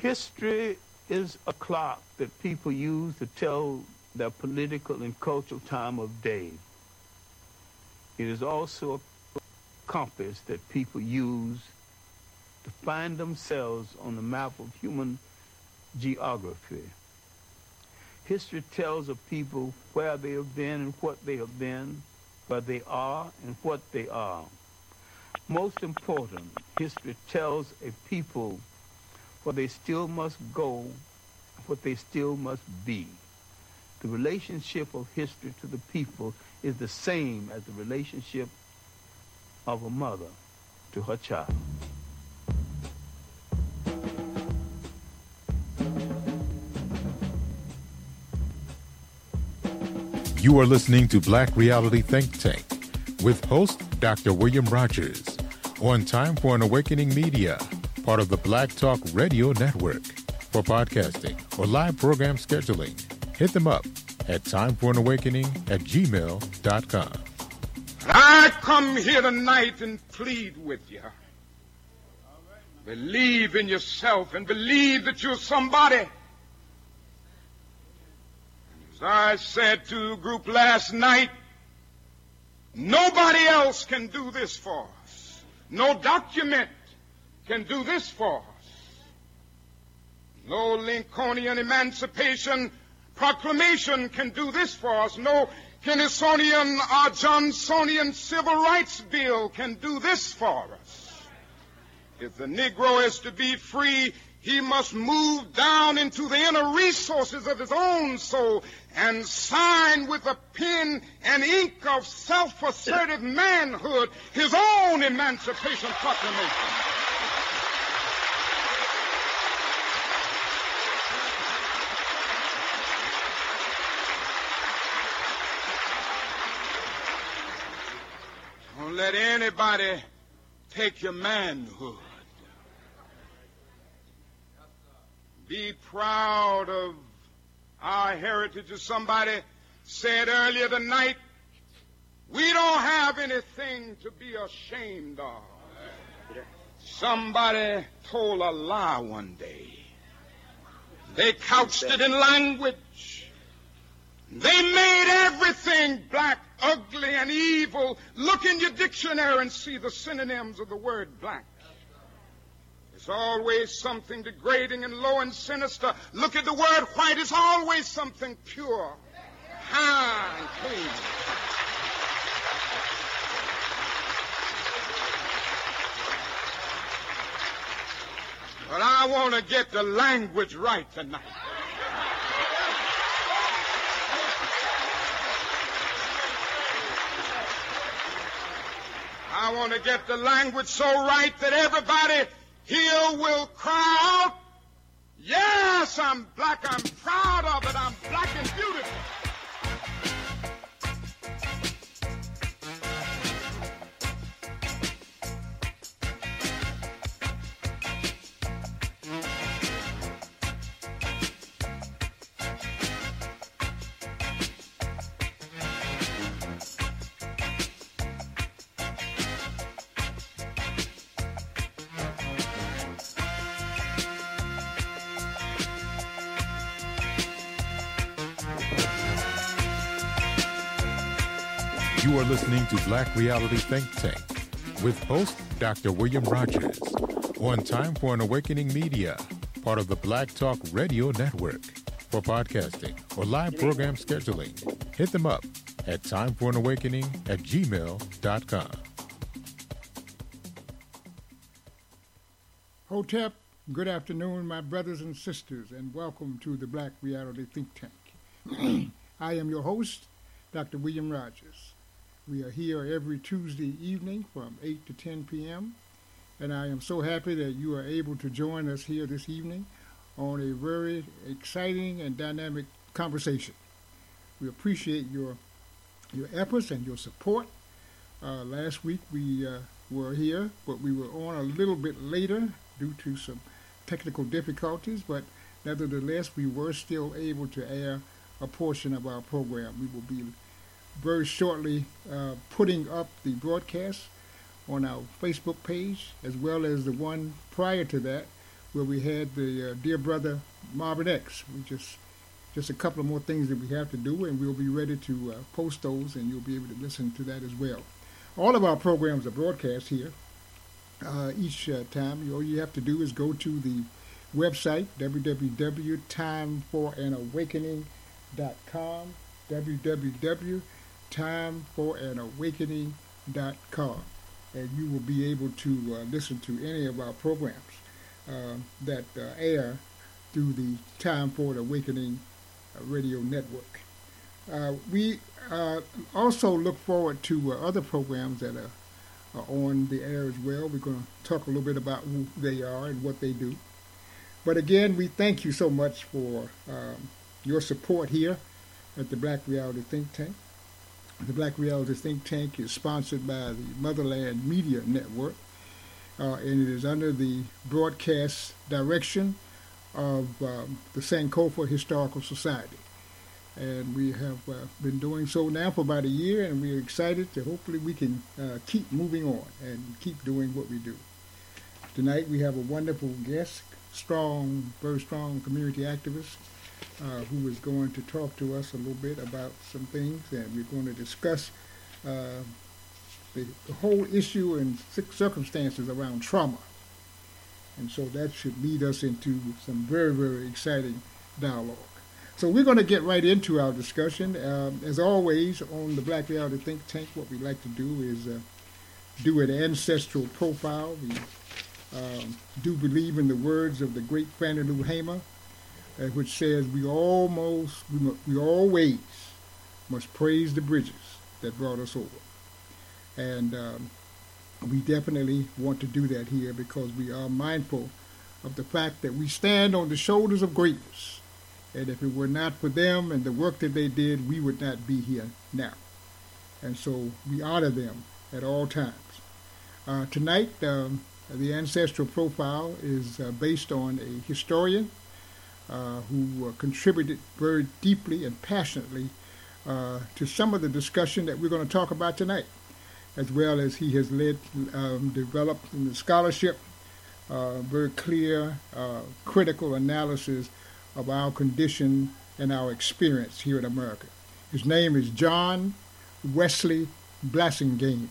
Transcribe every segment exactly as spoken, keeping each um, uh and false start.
History is a clock that people use to tell their political and cultural time of day. It is also a compass that people use to find themselves on the map of human geography. History tells of people where they have been and what they have been, where they are and what they are. Most important, history tells a people where they still must go, what they still must be. The relationship of history to the people is the same as the relationship of a mother to her child. You are listening to Black Reality Think Tank with host Doctor William Rogers on Time for an Awakening Media, part of the Black Talk Radio Network. For podcasting or live program scheduling, hit them up at timeforanawakening at gmail dot com. I come here tonight and plead with you. Believe in yourself and believe that you're somebody. As I said to a group last night, nobody else can do this for us. No document can do this for us. No Lincolnian Emancipation Proclamation can do this for us. No Kennisonian or Johnsonian Civil Rights Bill can do this for us. If the Negro is to be free, he must move down into the inner resources of his own soul and sign with a pen and ink of self-assertive manhood his own Emancipation Proclamation. Don't let anybody take your manhood. Be proud of our heritage. As somebody said earlier tonight, we don't have anything to be ashamed of. Somebody told a lie one day. They couched it in language. They made everything black, ugly, and evil. Look in your dictionary and see the synonyms of the word black. There's always something degrading and low and sinister. Look at the word white. It's always something pure, high, and clean. But I want to get the language right tonight. I want to get the language so right that everybody here will cry out, yes, I'm black, I'm proud of it, I'm black and beautiful. You are listening to Black Reality Think Tank with host Doctor William Rogers on Time for an Awakening Media, part of the Black Talk Radio Network. For podcasting or live program scheduling, hit them up at timeforanawakening at gmail dot com. Hotep, good afternoon, my brothers and sisters, and welcome to the Black Reality Think Tank. I am your host, Doctor William Rogers. We are here every Tuesday evening from eight to ten p.m., and I am so happy that you are able to join us here this evening on a very exciting and dynamic conversation. We appreciate your your efforts and your support. Uh, last week we uh, were here, but we were on a little bit later due to some technical difficulties, but nevertheless we were still able to air a portion of our program. We will be very shortly uh, putting up the broadcast on our Facebook page, as well as the one prior to that where we had the uh, dear brother Marvin X. We just just a couple of more things that we have to do, and we'll be ready to uh, post those, and you'll be able to listen to that as well. All of our programs are broadcast here uh, each uh, time. All you have to do is go to the website, w w w dot time for an awakening dot com, w w w dot time for an awakening dot com, and you will be able to uh, listen to any of our programs uh, that uh, air through the Time for an Awakening uh, radio network. Uh, we uh, also look forward to uh, other programs that are, are on the air as well. We're going to talk a little bit about who they are and what they do. But again, we thank you so much for um, your support here at the Black Reality Think Tank. The Black Reality Think Tank is sponsored by the Motherland Media Network, uh, and it is under the broadcast direction of um, the Sankofa Historical Society. And we have uh, been doing so now for about a year, and we're excited to hopefully we can uh, keep moving on and keep doing what we do. Tonight we have a wonderful guest, strong, very strong community activist, uh, who is going to talk to us a little bit about some things, and we're going to discuss uh, the, the whole issue and circumstances around trauma. And so that should lead us into some very, very exciting dialogue. So we're going to get right into our discussion. Um, as always, on the Black Reality Think Tank, what we like to do is uh, do an ancestral profile. We um, do believe in the words of the great Fannie Lou Hamer, uh, which says, we almost, we, we always must praise the bridges that brought us over. And um, we definitely want to do that here because we are mindful of the fact that we stand on the shoulders of greatness. And if it were not for them and the work that they did, we would not be here now. And so we honor them at all times. Uh, tonight, um, the ancestral profile is uh, based on a historian uh, who uh, contributed very deeply and passionately uh, to some of the discussion that we're going to talk about tonight, as well as he has led, um, developed in the scholarship, uh, very clear, uh, critical analysis of our condition and our experience here in America. His name is John Wesley Blassingame.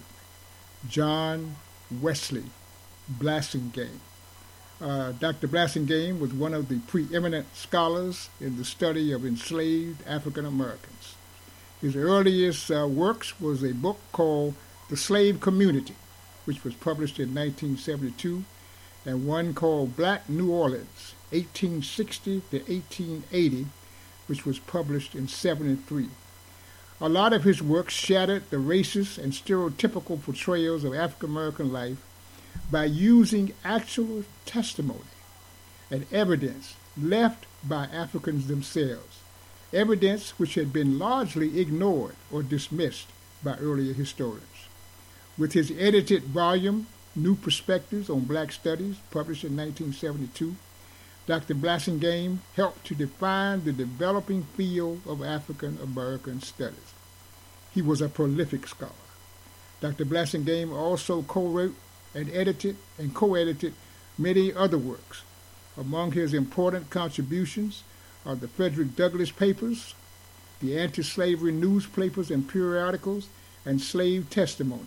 John Wesley Blassingame. Uh, Doctor Blassingame was one of the preeminent scholars in the study of enslaved African Americans. His earliest uh, works was a book called The Slave Community, which was published in nineteen seventy-two, and one called Black New Orleans, eighteen sixty to eighteen eighty, which was published in seventy-three. A lot of his work shattered the racist and stereotypical portrayals of African American life by using actual testimony and evidence left by Africans themselves, evidence which had been largely ignored or dismissed by earlier historians. With his edited volume, New Perspectives on Black Studies, published in nineteen seventy-two, Doctor Blassingame helped to define the developing field of African American studies. He was a prolific scholar. Doctor Blassingame also co-wrote and edited and co-edited many other works. Among his important contributions are the Frederick Douglass Papers, the anti-slavery newspapers and periodicals, and slave testimonies.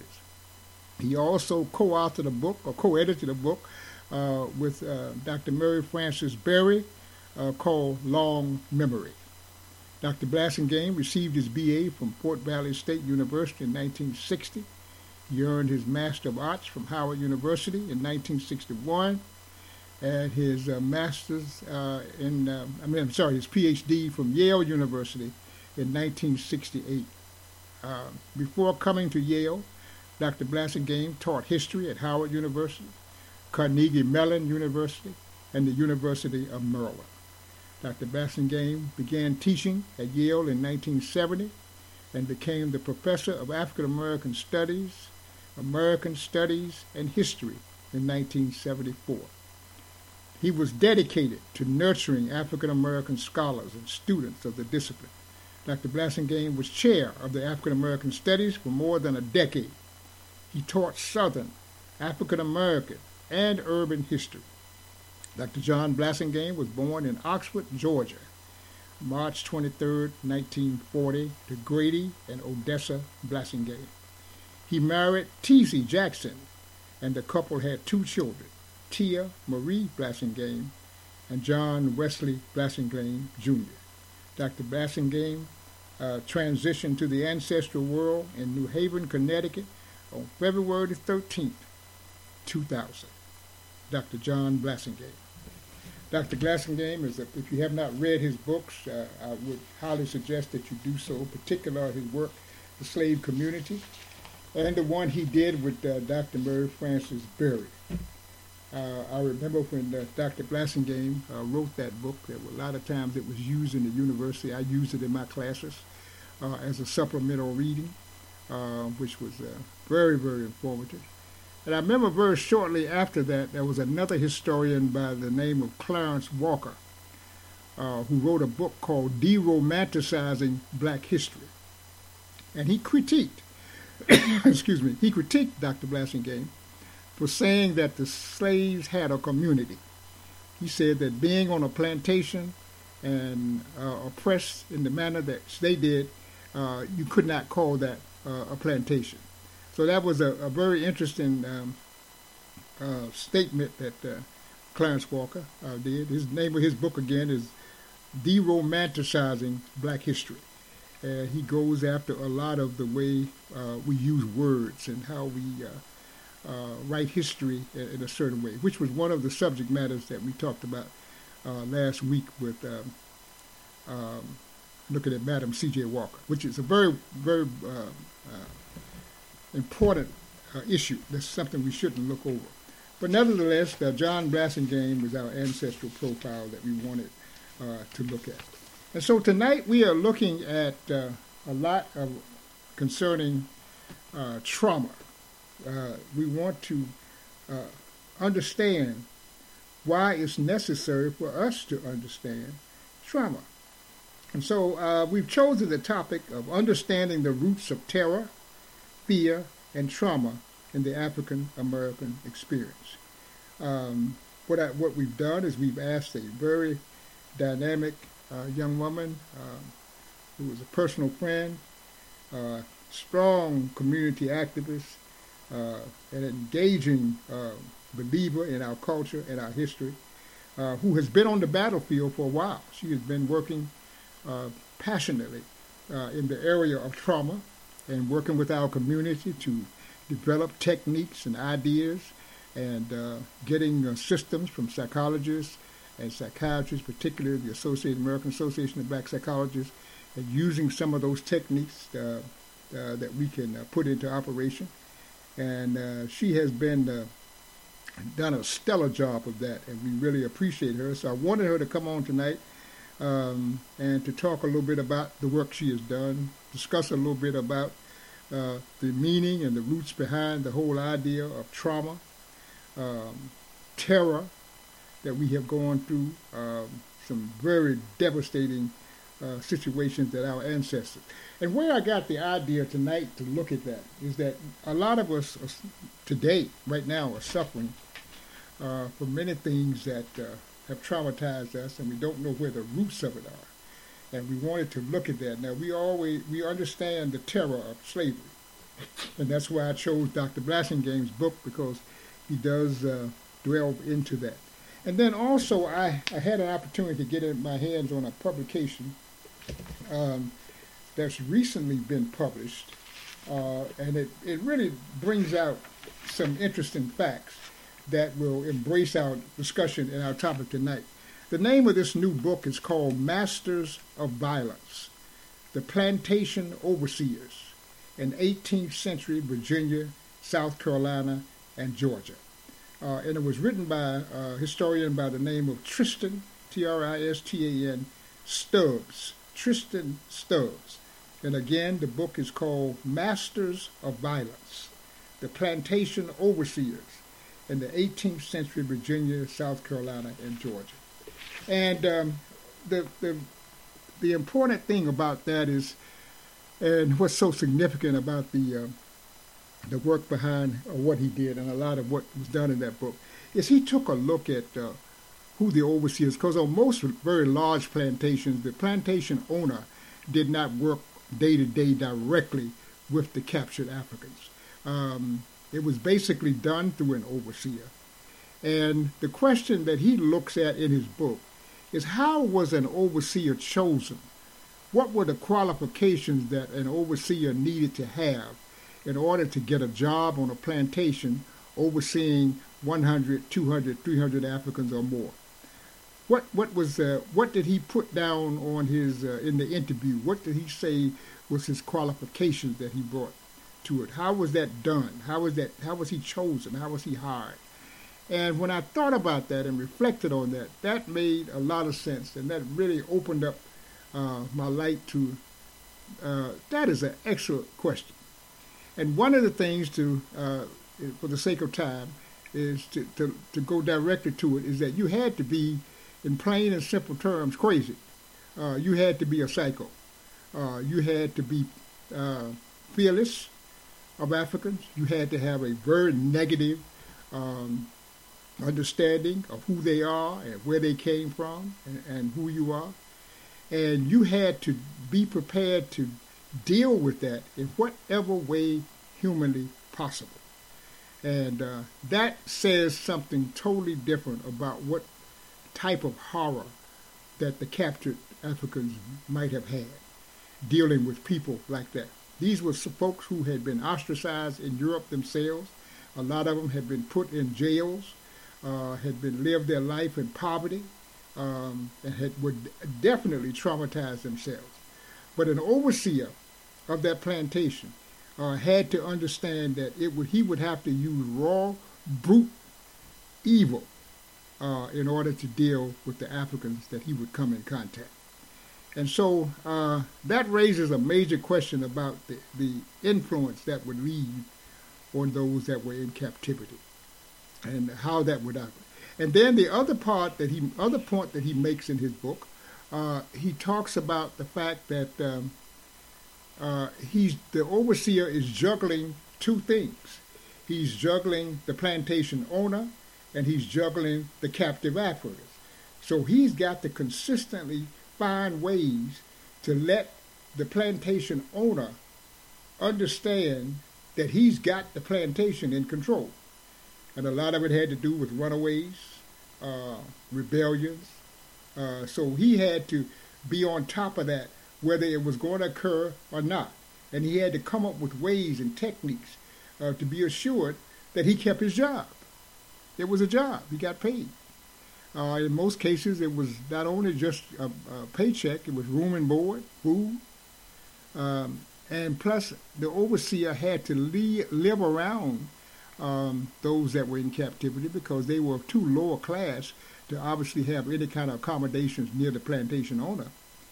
He also co-authored a book, or co-edited a book, uh, with uh, Doctor Mary Frances Berry uh, called Long Memory. Doctor Blassingame received his B A from Fort Valley State University in nineteen sixty. He earned his Master of Arts from Howard University in nineteen sixty-one, and his uh, Master's uh, in, uh, I mean, I'm sorry, his P H D from Yale University in nineteen sixty-eight. Uh, before coming to Yale, Doctor Blassingame taught history at Howard University, Carnegie Mellon University, and the University of Maryland. Doctor Blassingame began teaching at Yale in nineteen seventy and became the professor of African American Studies, American Studies, and History in nineteen seventy-four. He was dedicated to nurturing African American scholars and students of the discipline. Doctor Blassingame was chair of the African American Studies for more than a decade. He taught Southern, African American, and urban history. Doctor John Blassingame was born in Oxford, Georgia, March twenty-third, nineteen forty, to Grady and Odessa Blassingame. He married T C Jackson, and the couple had two children, Tia Marie Blassingame and John Wesley Blassingame, Junior Doctor Blassingame uh, transitioned to the ancestral world in New Haven, Connecticut on February thirteenth, two thousand. Doctor John Blassingame. Doctor Blassingame, is a, if you have not read his books, uh, I would highly suggest that you do so, particularly his work, The Slave Community, and the one he did with uh, Doctor Mary Frances Berry. Uh, I remember when uh, Doctor Blassingame uh, wrote that book, there were a lot of times it was used in the university. I used it in my classes uh, as a supplemental reading, uh, which was uh, very, very informative. And I remember very shortly after that, there was another historian by the name of Clarence Walker, uh, who wrote a book called De-Romanticizing Black History. And he critiqued, excuse me, he critiqued Doctor Blassingame for saying that the slaves had a community. He said that being on a plantation and uh, oppressed in the manner that they did, uh, you could not call that uh, a plantation. So that was a, a very interesting um, uh, statement that uh, Clarence Walker uh, did. His name of his book again is De-Romanticizing Black History. Uh, he goes after a lot of the way uh, we use words and how we uh, uh, write history in, in a certain way, which was one of the subject matters that we talked about uh, last week with um, um, looking at Madam C J Walker, which is a very, very uh, uh, important uh, issue. That's something we shouldn't look over. But nevertheless, uh, John Blassingame was our ancestral profile that we wanted uh, to look at. And so tonight we are looking at uh, a lot of concerning uh, trauma. Uh, we want to uh, understand why it's necessary for us to understand trauma. And so uh, we've chosen the topic of understanding the roots of terror, fear, and trauma in the African American experience. Um, what, I, what we've done is we've asked a very dynamic uh, young woman um, who was a personal friend, uh, strong community activist, uh, an engaging uh, believer in our culture and our history, uh, who has been on the battlefield for a while. She has been working uh, passionately uh, in the area of trauma and working with our community to develop techniques and ideas and uh, getting uh, systems from psychologists and psychiatrists, particularly the Associated American Association of Black Psychologists, and using some of those techniques uh, uh, that we can uh, put into operation. And uh, she has been uh, done a stellar job of that, and we really appreciate her. So I wanted her to come on tonight um, and to talk a little bit about the work she has done, discuss a little bit about uh, the meaning and the roots behind the whole idea of trauma, um, terror that we have gone through, um, some very devastating uh, situations that our ancestors. And where I got the idea tonight to look at that is that a lot of us are, today, right now, are suffering uh, from many things that uh, have traumatized us, and we don't know where the roots of it are. And we wanted to look at that. Now, we always, we understand the terror of slavery. And that's why I chose Doctor Blassingame's book, because he does uh, delve into that. And then also, I, I had an opportunity to get in my hands on a publication um, that's recently been published, uh, and it, it really brings out some interesting facts that will embrace our discussion and our topic tonight. The name of this new book is called Masters of Violence, The Plantation Overseers in eighteenth century Virginia, South Carolina, and Georgia. Uh, and it was written by a historian by the name of Tristan, T R I S T A N, Stubbs, Tristan Stubbs. And again, the book is called Masters of Violence, The Plantation Overseers in the eighteenth century Virginia, South Carolina, and Georgia. And um, the, the the important thing about that is, and what's so significant about the uh, the work behind uh, what he did, and a lot of what was done in that book, is he took a look at uh, who the overseers, because on most very large plantations, the plantation owner did not work day to day directly with the captured Africans. Um, it was basically done through an overseer. And the question that he looks at in his book is, how was an overseer chosen? What were the qualifications that an overseer needed to have in order to get a job on a plantation overseeing one hundred, two hundred, three hundred Africans or more? What what was uh, what did he put down on his uh, in the interview? What did he say was his qualifications that he brought to it? How was that done? How was that? How was he chosen? How was he hired? And when I thought about that and reflected on that, that made a lot of sense, and that really opened up uh, my light to. Uh, that is an excellent question, and one of the things to, uh, for the sake of time, is to, to to go directly to it. Is that you had to be, in plain and simple terms, crazy. Uh, you had to be a psycho. Uh, you had to be uh, fearless of Africans. You had to have a very negative um, understanding of who they are and where they came from and, and who you are. And you had to be prepared to deal with that in whatever way humanly possible. And uh, that says something totally different about what type of horror that the captured Africans might have had dealing with people like that. These were some folks who had been ostracized in Europe themselves. A lot of them had been put in jails, uh, had been lived their life in poverty, um, and had were definitely traumatized themselves. But an overseer of that plantation uh, had to understand that it would he would have to use raw, brute evil uh, in order to deal with the Africans that he would come in contact. And so uh, that raises a major question about the, the influence that would leave on those that were in captivity and how that would happen. And then the other part that he, other point that he makes in his book, uh, he talks about the fact that um, uh, he's the overseer is juggling two things. He's juggling the plantation owner and he's juggling the captive Africans. So he's got to consistently find ways to let the plantation owner understand that he's got the plantation in control. And a lot of it had to do with runaways, uh, rebellions. Uh, so he had to be on top of that, whether it was going to occur or not. And he had to come up with ways and techniques uh, to be assured that he kept his job. It was a job. He got paid. Uh, in most cases, it was not only just a, a paycheck, it was room and board, food. Um, and plus, the overseer had to li- live around um, those that were in captivity because they were too low a class to obviously have any kind of accommodations near the plantation owner.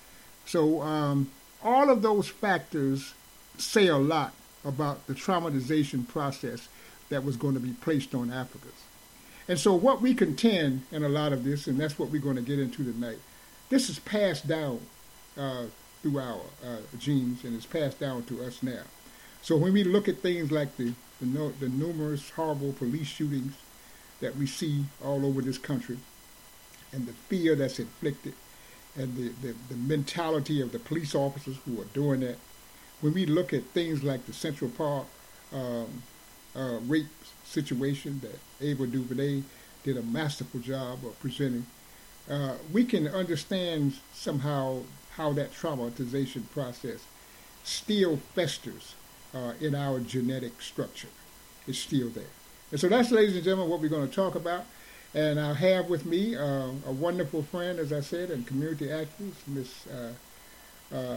So um, all of those factors say a lot about the traumatization process that was going to be placed on Africans. And so what we contend in a lot of this, and that's what we're going to get into tonight, this is passed down uh, through our uh, genes, and it's passed down to us now. So when we look at things like the, the, no, the numerous horrible police shootings that we see all over this country, and the fear that's inflicted, and the, the, the mentality of the police officers who are doing that, when we look at things like the Central Park um, uh, rape situation that Ava DuVernay did a masterful job of presenting, uh, we can understand somehow how that traumatization process still festers uh, in our genetic structure. It's still there. And so that's, ladies and gentlemen, what we're going to talk about. And I have with me uh, a wonderful friend, as I said, and community activist, Miss uh, uh,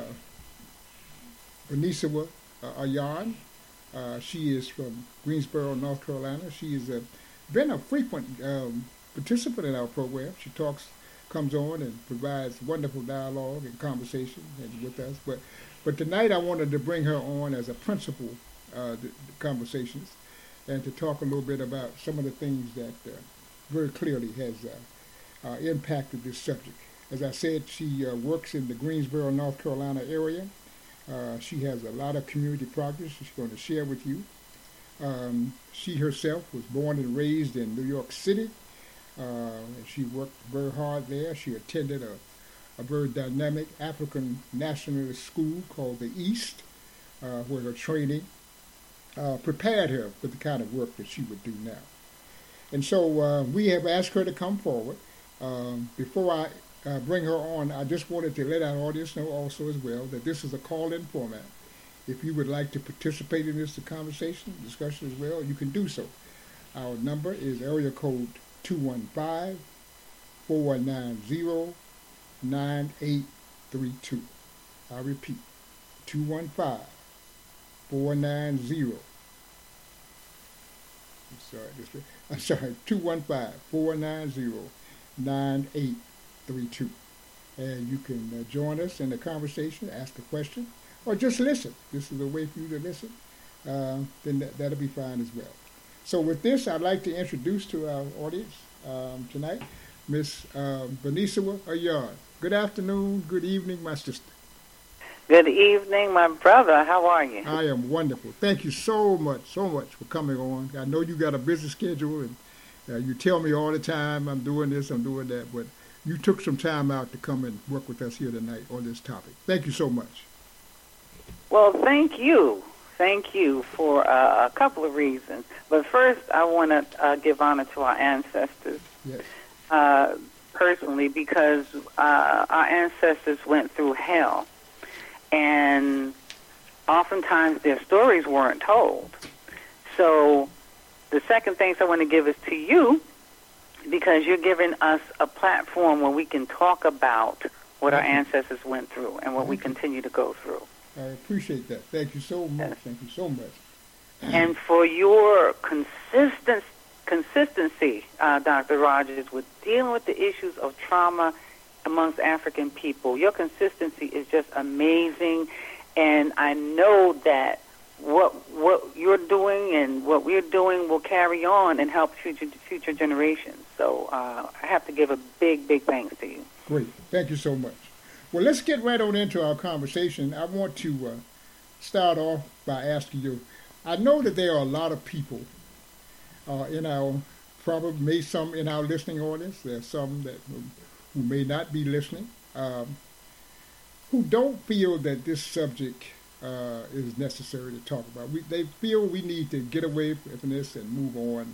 Anisawa uh, Ayan. Uh, she is from Greensboro, North Carolina. She has uh, been a frequent um, participant in our program. She talks, comes on and provides wonderful dialogue and conversation and with us. But but tonight I wanted to bring her on as a principal uh, the, the conversations and to talk a little bit about some of the things that uh, very clearly has uh, uh, impacted this subject. As I said, she uh, works in the Greensboro, North Carolina area. Uh, she has a lot of community projects she's going to share with you. Um, she herself was born and raised in New York City. Uh, and she worked very hard there. She attended a, a very dynamic African nationalist school called the East, uh, where her training uh, prepared her for the kind of work that she would do now. And so uh, we have asked her to come forward. Um, before I uh, bring her on, I just wanted to let our audience know also as well that this is a call-in format. If you would like to participate in this conversation, discussion as well, you can do so. Our number is area code two one five, four nine zero, nine eight three two. I repeat, two one five, four nine zero. I'm sorry, this, I'm sorry, two one five, four nine zero, nine eight three two. And you can uh, join us in the conversation, ask a question, or just listen. This is a way for you to listen. Uh, then that, that'll be fine as well. So with this, I'd like to introduce to our audience um, tonight Miss uh, Vanessa Ayard. Good afternoon, good evening, my sister. Good evening, my brother. How are you? I am wonderful. Thank you so much, so much for coming on. I know you got a busy schedule, and uh, you tell me all the time, I'm doing this, I'm doing that, but you took some time out to come and work with us here tonight on this topic. Thank you so much. Well, thank you. Thank you for uh, a couple of reasons. But first, I want to uh, give honor to our ancestors. Yes. Uh, personally, because uh, our ancestors went through hell. And oftentimes their stories weren't told. So the second thanks I want to give is to you, because you're giving us a platform where we can talk about what our ancestors went through and what we continue to go through. I appreciate that. Thank you so much. Yes. Thank you so much. And for your consistent, consistency, uh, Doctor Rogers, with dealing with the issues of trauma amongst African people. Your consistency is just amazing, and I know that what what you're doing and what we're doing will carry on and help future future generations. So uh, I have to give a big, big thanks to you. Great. Thank you so much. Well, let's get right on into our conversation. I want to uh, start off by asking you, I know that there are a lot of people uh, in our, probably maybe some in our listening audience, there are some that who may not be listening, um, who don't feel that this subject uh, is necessary to talk about. We, they feel we need to get away from this and move on.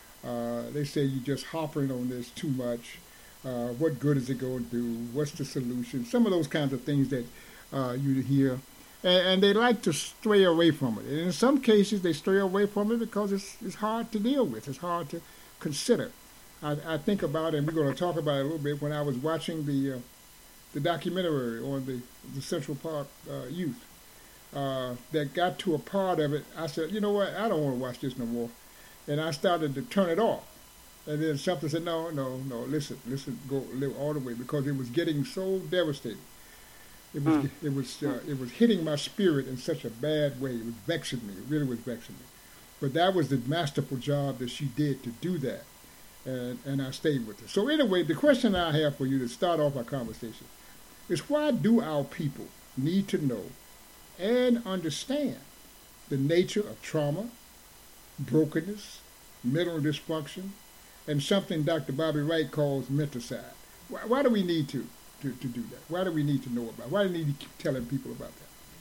Uh, they say you're just hopping on this too much. Uh, what good is it going to do? What's the solution? Some of those kinds of things that uh, you hear. And, and they like to stray away from it. And in some cases, they stray away from it because it's, it's hard to deal with. It's hard to consider. I, I think about it, and we're going to talk about it a little bit, when I was watching the uh, the documentary on the, the Central Park uh, youth uh, that got to a part of it. I said, you know what, I don't want to watch this no more. And I started to turn it off. And then something said, no, no, no, listen, listen, go live all the way, because it was getting so devastating. It was, mm. it was, uh, it was hitting my spirit in such a bad way. It was vexing me. It really was vexing me. But that was the masterful job that she did to do that. And, and I stayed with it. So anyway, the question I have for you to start off our conversation is, why do our people need to know and understand the nature of trauma, brokenness, mental dysfunction, and something Doctor Bobby Wright calls menticide? Why, why do we need to, to, to do that? Why do we need to know about it? Why do we need to keep telling people about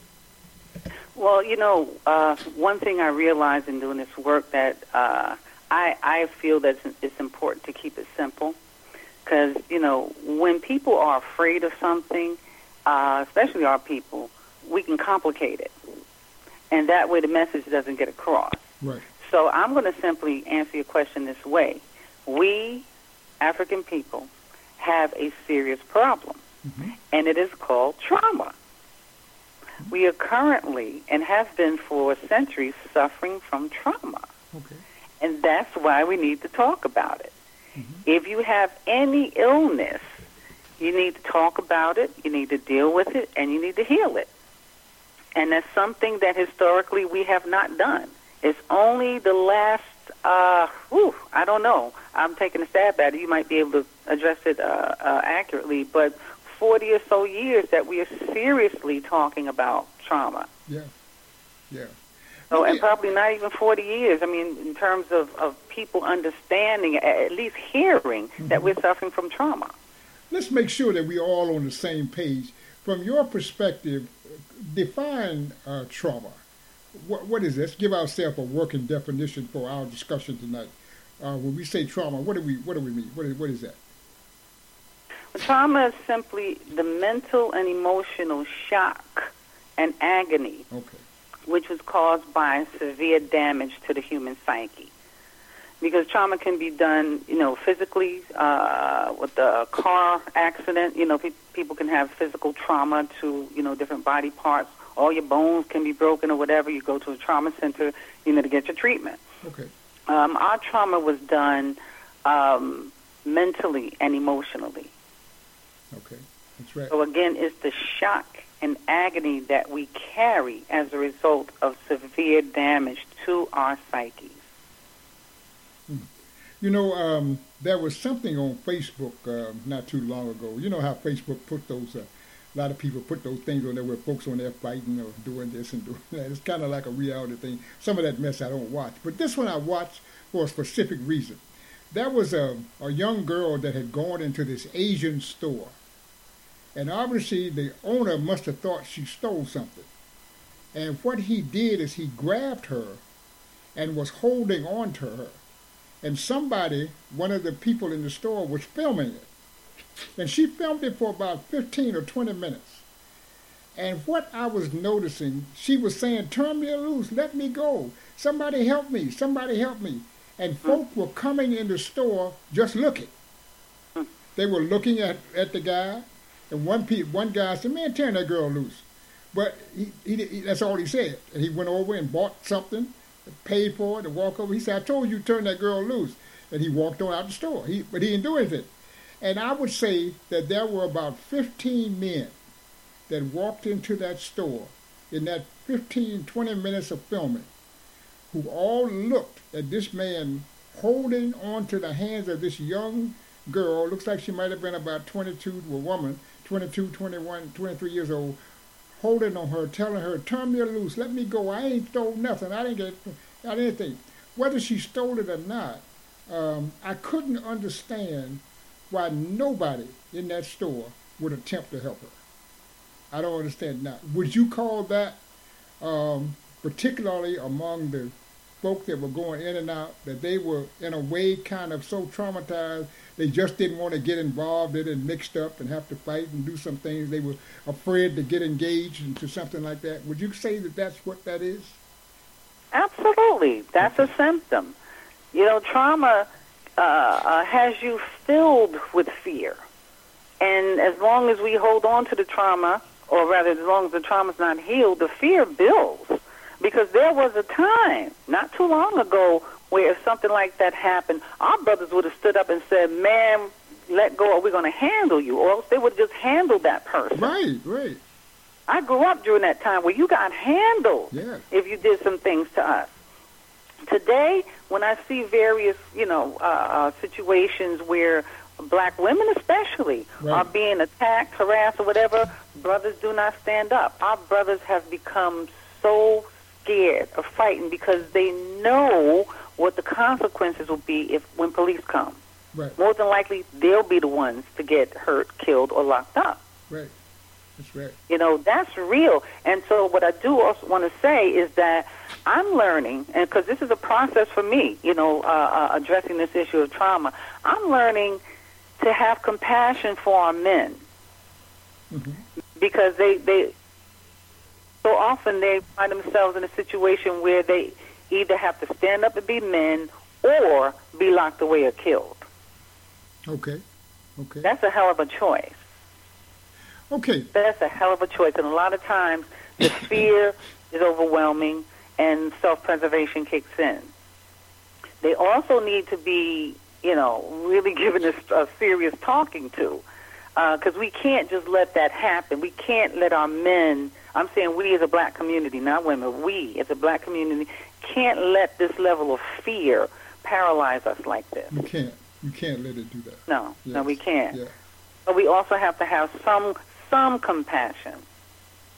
that? Well, you know, uh, one thing I realized in doing this work that uh, I, I feel that it's important to keep it simple, because, you know, when people are afraid of something, uh, especially our people, we can complicate it. And that way the message doesn't get across. Right. So I'm going to simply answer your question this way. We, African people, have a serious problem, mm-hmm. and it is called trauma. Mm-hmm. We are currently, and have been for centuries, suffering from trauma. Okay. And that's why we need to talk about it. Mm-hmm. If you have any illness, you need to talk about it, you need to deal with it, and you need to heal it. And that's something that historically we have not done. It's only the last, uh, whew, I don't know, I'm taking a stab at it. You might be able to address it uh, uh, accurately, but forty or so years that we are seriously talking about trauma. Yeah, yeah. So, and probably not even forty years. I mean, in terms of, of people understanding, at least hearing mm-hmm. that we're suffering from trauma. Let's make sure that we're all on the same page. From your perspective, define uh, trauma. What, what is this? Give ourselves a working definition for our discussion tonight. Uh, when we say trauma, what do we what do we mean? What is, what is that? Well, trauma is simply the mental and emotional shock and agony, okay. which was caused by severe damage to the human psyche. Because trauma can be done, you know, physically uh, with a car accident. You know, pe- people can have physical trauma to, you know, different body parts. All your bones can be broken or whatever. You go to a trauma center, you know, to get your treatment. Okay. Um, our trauma was done um, mentally and emotionally. Okay, that's right. So again, it's the shock and agony that we carry as a result of severe damage to our psyches. Hmm. You know, um, there was something on Facebook uh, not too long ago. You know how Facebook put those, uh, a lot of people put those things on there where folks on there fighting or doing this and doing that. It's kind of like a reality thing. Some of that mess I don't watch. But this one I watched for a specific reason. There was a, a young girl that had gone into this Asian store. And obviously the owner must have thought she stole something. And what he did is he grabbed her and was holding on to her. And somebody, one of the people in the store, was filming it. And she filmed it for about fifteen or twenty minutes. And what I was noticing, she was saying, turn me loose, let me go. Somebody help me, somebody help me. And folk were coming in the store just looking. They were looking at, at the guy. And one pe- one guy said, man, turn that girl loose. But he, he, he, that's all he said. And he went over and bought something, paid for it, and walked over. He said, I told you to turn that girl loose. And he walked on out the store. He, but he didn't do anything. And I would say that there were about fifteen men that walked into that store in that fifteen, twenty minutes of filming, who all looked at this man holding on to the hands of this young girl. Looks like she might have been about twenty-two, to a woman, twenty-two, twenty-one, twenty-three years old, holding on her, telling her, turn me loose, let me go. I ain't stole nothing. I didn't get I didn't think. Whether she stole it or not, um, I couldn't understand why nobody in that store would attempt to help her. I don't understand now. Would you call that, um, particularly among the folk that were going in and out, that they were in a way kind of so traumatized they just didn't want to get involved in it and mixed up and have to fight and do some things? They were afraid to get engaged into something like that. Would you say that that's what that is? Absolutely. That's a symptom. You know, trauma uh, uh, has you filled with fear. And as long as we hold on to the trauma, or rather as long as the trauma's not healed, the fear builds. Because there was a time, not too long ago, where if something like that happened, our brothers would have stood up and said, ma'am, let go, or we're going to handle you. Or else they would have just handled that person. Right, right. I grew up during that time where you got handled yeah. if you did some things to us. Today, when I see various, you know, uh, uh, situations where black women especially right. are being attacked, harassed, or whatever, brothers do not stand up. Our brothers have become so scared of fighting because they know what the consequences will be if when police come. Right. More than likely, they'll be the ones to get hurt, killed, or locked up. Right. That's right. You know, that's real. And so what I do also want to say is that I'm learning, and because this is a process for me, you know, uh, uh, addressing this issue of trauma, I'm learning to have compassion for our men. Mm-hmm. Because they, they so often they find themselves in a situation where they either have to stand up and be men or be locked away or killed. Okay. Okay. That's a hell of a choice. Okay. That's a hell of a choice. And a lot of times the fear is overwhelming and self-preservation kicks in. They also need to be, you know, really given a, a serious talking to, because uh, we can't just let that happen. We can't let our men, I'm saying we as a black community, not women, we as a black community can't let this level of fear paralyze us like this. You can't. You can't let it do that. No, yes. no, we can't. Yeah. But we also have to have some some compassion.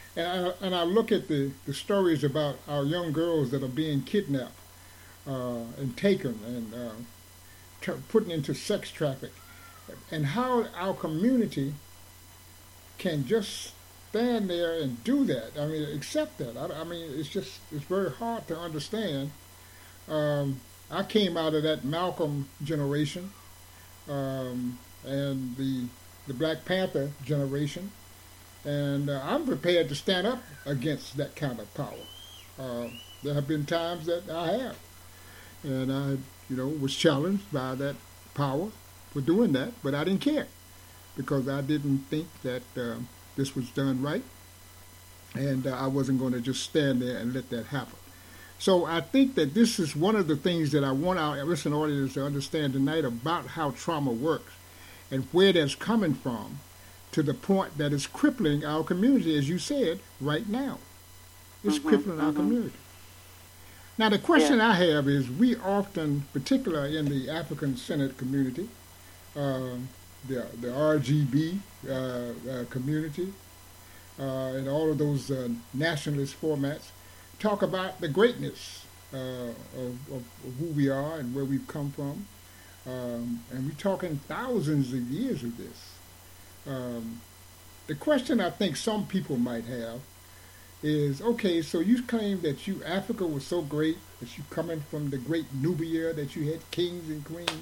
And I, and I look at the, the stories about our young girls that are being kidnapped uh, and taken and uh, tra- put into sex traffic, and how our community can just stand there and do that. I mean, accept that. I, I mean, it's just, it's very hard to understand. Um, I came out of that Malcolm generation um, and the the Black Panther generation, and uh, I'm prepared to stand up against that kind of power. Uh, there have been times that I have, and I, you know, was challenged by that power for doing that, but I didn't care because I didn't think that uh, this was done right, and uh, I wasn't going to just stand there and let that happen. So I think that this is one of the things that I want our listening audience to understand tonight about how trauma works and where that's coming from, to the point that it's crippling our community, as you said, right now. It's mm-hmm, crippling mm-hmm. our community. Now, the question yeah. I have is, we often, particularly in the African Senate community, uh, the, the R G B uh, uh, community, uh, and all of those uh, nationalist formats, talk about the greatness uh, of, of, of who we are and where we've come from. Um, and we're talking thousands of years of this. Um, the question I think some people might have is, okay, so you claim that you Africa was so great, that you coming from the great Nubia, that you had kings and queens.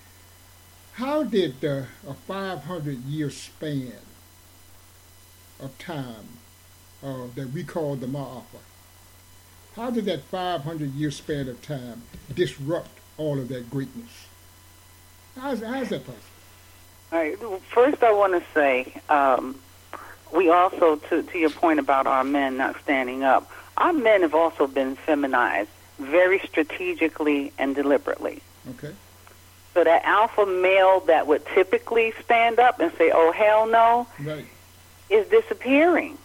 How did uh, a five hundred year span of time uh, that we call the Ma'afa, how did that five hundred year span of time disrupt all of that greatness? How's, how's that possible? All right. First, I want to say, um, we also, to, to your point about our men not standing up, our men have also been feminized very strategically and deliberately. Okay. So that alpha male that would typically stand up and say, oh, hell no, right. is disappearing.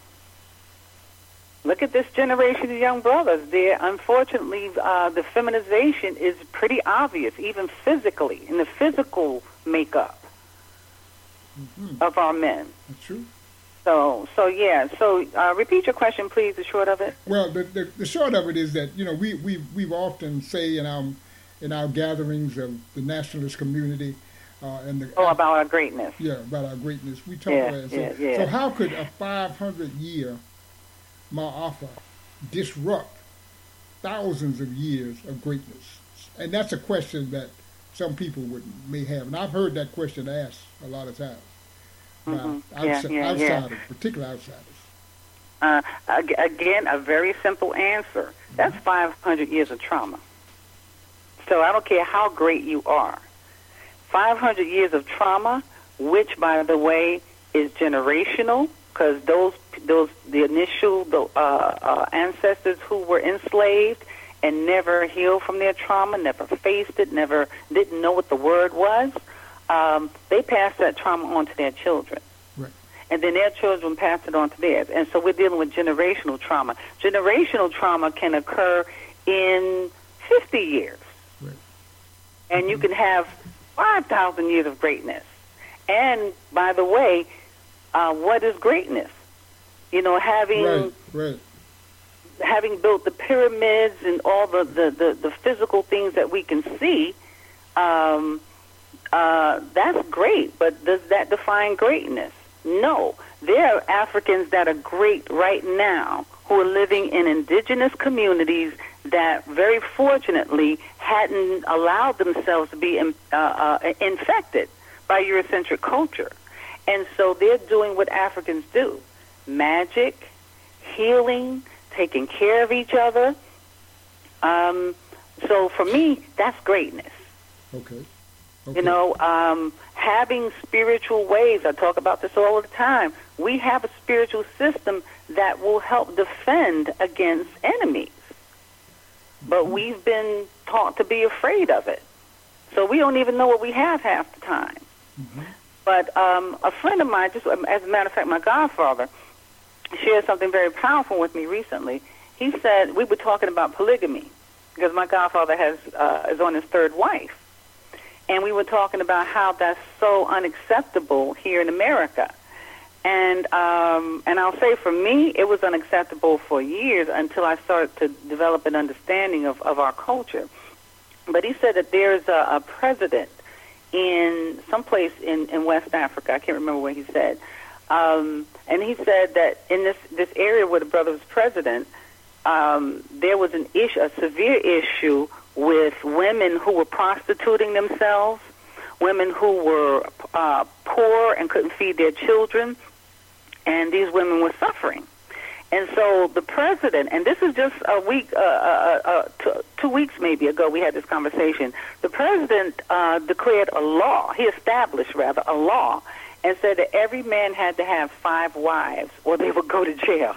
Look at this generation of young brothers. They're, unfortunately, uh, the feminization is pretty obvious, even physically, in the physical makeup mm-hmm. of our men. That's true. So, so yeah. So, uh, repeat your question, please. The short of it. Well, the, the the short of it is that, you know, we we we've often say in our in our gatherings of the nationalist community uh, and the oh about our greatness. Yeah, about our greatness. We talk yeah, about it. So, yeah, yeah. so how could a five hundred year Ma'afa disrupt thousands of years of greatness? And that's a question that some people would may have, and I've heard that question asked a lot of times by mm-hmm. outside, yeah, yeah, outsiders, yeah. particular outsiders. Uh, again, a very simple answer. That's mm-hmm. five hundred years of trauma. So I don't care how great you are. five hundred years of trauma, which, by the way, is generational, because those those the initial the, uh, uh, ancestors who were enslaved and never healed from their trauma, never faced it, never didn't know what the word was, um, they passed that trauma on to their children. Right. And then their children passed it on to theirs. And so we're dealing with generational trauma. Generational trauma can occur in fifty years. Right. And mm-hmm. you can have five thousand years of greatness. And, by the way, uh, what is greatness? You know, having right, right. having built the pyramids and all the, the, the, the physical things that we can see, um, uh, that's great. But does that define greatness? No. There are Africans that are great right now who are living in indigenous communities that very fortunately hadn't allowed themselves to be uh, uh, infected by Eurocentric culture. And so they're doing what Africans do: magic, healing, taking care of each other. Um, so for me, that's greatness. Okay. okay. You know, um, having spiritual ways, I talk about this all the time. We have a spiritual system that will help defend against enemies. But we've been taught to be afraid of it. So we don't even know what we have half the time. Mm-hmm. But um, a friend of mine, just as a matter of fact, my godfather, shared something very powerful with me recently. He said, we were talking about polygamy, because my godfather has uh, is on his third wife. And we were talking about how that's so unacceptable here in America. And um, and I'll say for me, it was unacceptable for years until I started to develop an understanding of, of our culture. But he said that there's a, a president in some place in, in West Africa. I can't remember what he said. Um, and he said that in this, this area where the brother was president, um, there was an issue, a severe issue with women who were prostituting themselves, women who were uh, poor and couldn't feed their children, and these women were suffering. And so the president, and this is just a week, uh, uh, uh, two, two weeks maybe ago, we had this conversation. The president uh, declared a law, he established, rather, a law, and said that every man had to have five wives or they would go to jail.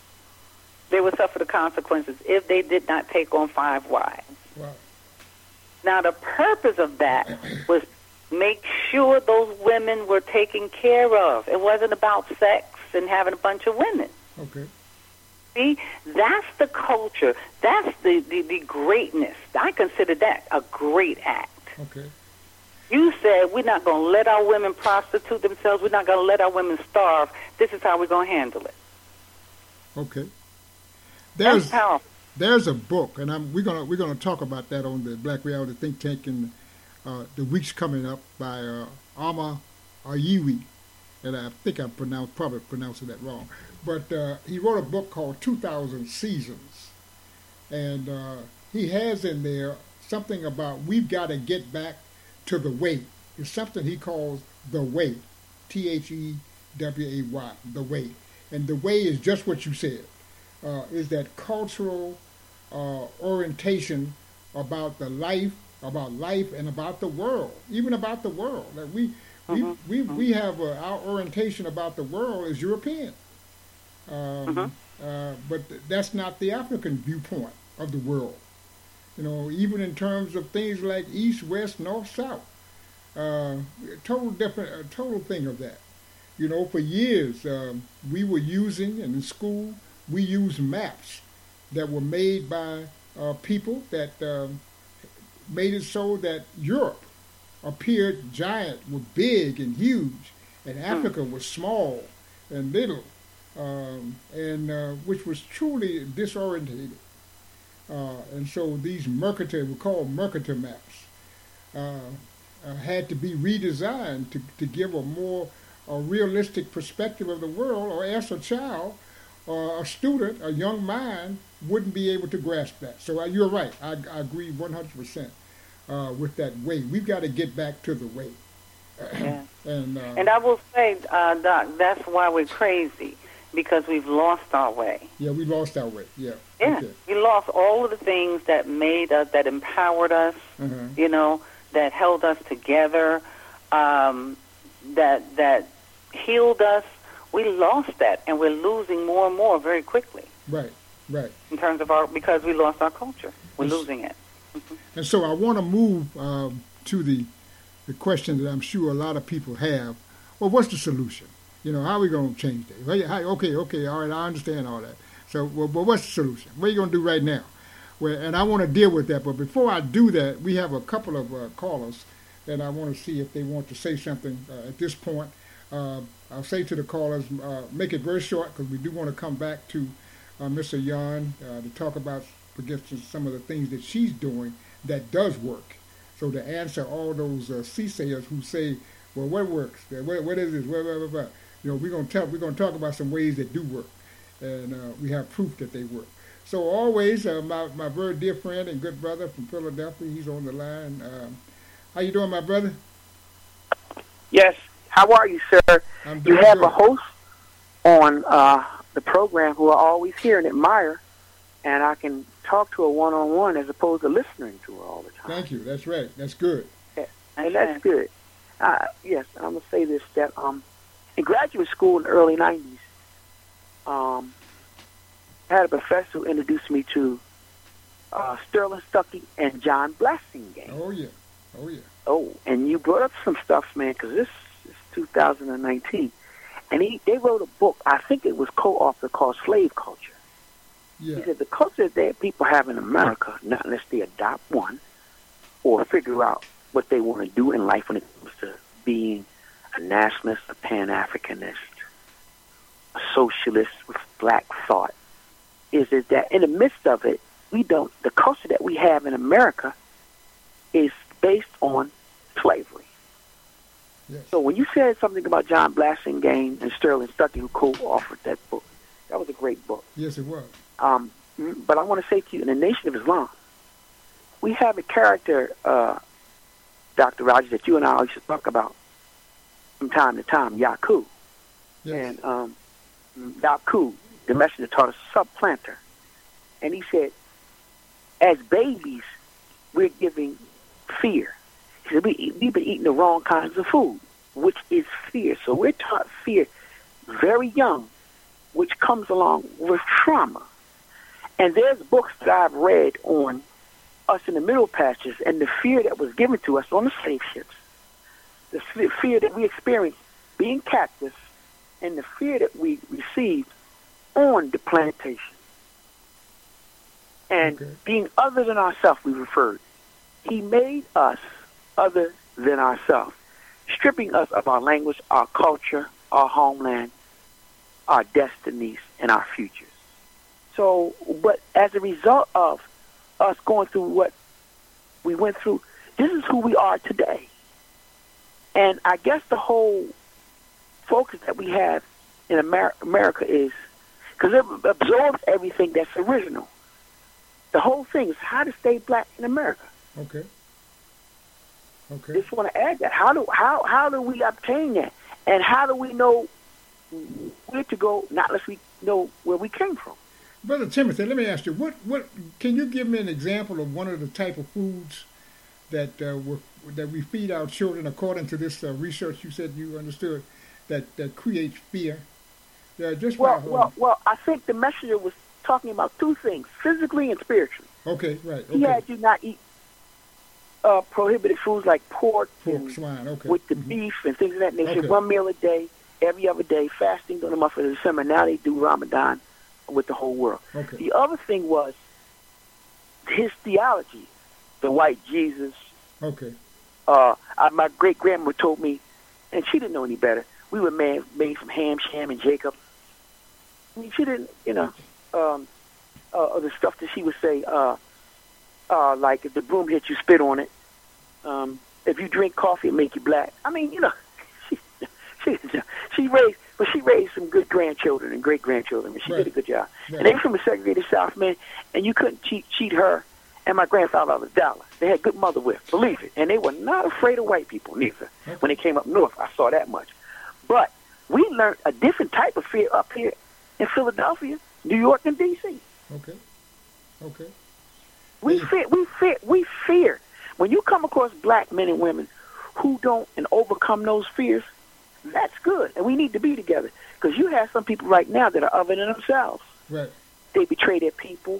They would suffer the consequences if they did not take on five wives. Wow. Now, the purpose of that was make sure those women were taken care of. It wasn't about sex and having a bunch of women. Okay. See, that's the culture. That's the, the, the greatness. I consider that a great act. Okay. You said we're not going to let our women prostitute themselves. We're not going to let our women starve. This is how we're going to handle it. Okay. There's, that's powerful. There's a book, and I'm, we're gonna we're gonna talk about that on the Black Reality Think Tank in uh, the weeks coming up by uh, Ama Ayiwi, and I think I pronounced probably pronouncing that wrong, but uh, he wrote a book called two thousand Seasons, and uh, he has in there something about we've got to get back to the way. It's something he calls the way, T H E W A Y, the way, and the way is just what you said. Uh, is that cultural uh, orientation about the life, about life, and about the world, even about the world. Like we, mm-hmm. we, we, we have uh, our orientation about the world is European, um, mm-hmm. uh, but th- that's not the African viewpoint of the world. You know, even in terms of things like east, west, north, south, uh, total different, a total thing of that. You know, for years um, we were using, and in school, we used maps that were made by uh, people that um, made it so that Europe appeared giant, were big and huge, and Africa was small and little, um, and uh, which was truly disorientated. Uh, and so these Mercator, we call Mercator maps, uh, uh, had to be redesigned to, to give a more a realistic perspective of the world, or else a child or a student, a young mind, wouldn't be able to grasp that. So uh, you're right. I, I agree one hundred percent uh, with that way. We've got to get back to the way. Yeah. and, uh, and I will say, uh, Doc, that's why we're crazy, because we've lost our way. Yeah, we lost our way. Yeah. Yeah. Okay. We lost all of the things that made us, that empowered us, uh-huh. you know, that held us together, um, that that healed us. We lost that, and we're losing more and more very quickly. Right, right. In terms of our, because we lost our culture, we're Yes. losing it. Mm-hmm. And so I want to move um, to the the question that I'm sure a lot of people have. Well, what's the solution? You know, how are we going to change that? How, how, okay, okay, all right, I understand all that. So, well, but what's the solution? What are you going to do right now? Well, and I want to deal with that. But before I do that, we have a couple of uh, callers, and I want to see if they want to say something uh, at this point. Uh, I'll say to the callers, uh, make it very short, because we do want to come back to uh, Mister Yan uh, to talk about, I guess, some of the things that she's doing that does work. So to answer all those uh, seasayers who say, well, what works? What, what is this? What, what, what, what? You know, we're going to tell, we're going to talk about some ways that do work, and uh, we have proof that they work. So always, uh, my, my very dear friend and good brother from Philadelphia, he's on the line. Um, how you doing, my brother? Yes. How are you, sir? I'm You doing have good. a host on uh, the program who are always here and admire, and I can talk to her one-on-one as opposed to listening to her all the time. Thank you. That's right. That's good. Yeah. And that's good. Uh, yes, I'm going to say this, that um, in graduate school in the early nineties, um, I had a professor who introduced me to uh, Sterling Stuckey and John Blasingame. Oh, yeah. Oh, yeah. Oh, and you brought up some stuff, man, because this is two thousand nineteen. And he, they wrote a book, I think it was co-authored, called Slave Culture. Yeah. He said the culture that people have in America, not unless they adopt one or figure out what they want to do in life when it comes to being a nationalist, a Pan-Africanist, socialist with black thought is, is that in the midst of it, we don't, the culture that we have in America is based on slavery. Yes. So when you said something about John Blassingame and Sterling Stuckey, who co-authored that book, that was a great book. Yes, it was. Um, but I want to say to you, in the Nation of Islam, we have a character, uh, Doctor Rogers, that you and I used to talk about from time to time, Yaku. Yes. And um, Yaku, the messenger, taught us supplanter. And he said, as babies, we're giving fear. He said, we, we've been eating the wrong kinds of food, which is fear. So we're taught fear very young, which comes along with trauma. And there's books that I've read on us in the Middle Passage and the fear that was given to us on the slave ships, the fear that we experienced being captives, and the fear that we received on the plantation. And Okay. being other than ourselves, we referred. He made us other than ourselves, stripping us of our language, our culture, our homeland, our destinies, and our futures. So, but as a result of us going through what we went through, this is who we are today. And I guess the whole focus that we have in Amer- America is, because it absorbs everything that's original. The whole thing is how to stay black in America. Okay. Okay. Just want to add that. How do how how do we obtain that? And how do we know where to go, not unless we know where we came from? Brother Timothy, let me ask you, what, what can you give me an example of one of the type of foods that uh, we're, that we feed our children according to this uh, research you said you understood that, that creates fear? Yeah, just Well, by, well, well, I think the messenger was talking about two things, physically and spiritually. Okay, right. Okay. He had you not eat uh, prohibited foods like pork, Pork, and swine, okay. with the Mhm. beef and things of that nature. Okay. One meal a day, every other day, fasting during the month of December. Now they do Ramadan with the whole world. Okay. The other thing was his theology, the white Jesus. Okay. Uh, I, my great grandma told me, and she didn't know any better. We were made, made from Ham, Shem, and Jacob. I mean, she didn't, you know, um, uh, the stuff that she would say, uh, uh, like if the broom hits you, spit on it. Um, if you drink coffee, it make you black. I mean, you know, she she, she raised, but she raised some good grandchildren and great grandchildren, and she Right. did a good job. Right. And they were from a segregated South, man, and you couldn't cheat cheat her and my grandfather out of a dollar. They had good mother with, believe it, and they were not afraid of white people neither. Okay. When they came up north, I saw that much. But we learned a different type of fear up here in Philadelphia, New York, and D C. Okay. Okay. We Yeah. fear, we fear, we fear. When you come across black men and women who don't and overcome those fears, that's good. And we need to be together. Because you have some people right now that are other than themselves. Right. They betray their people.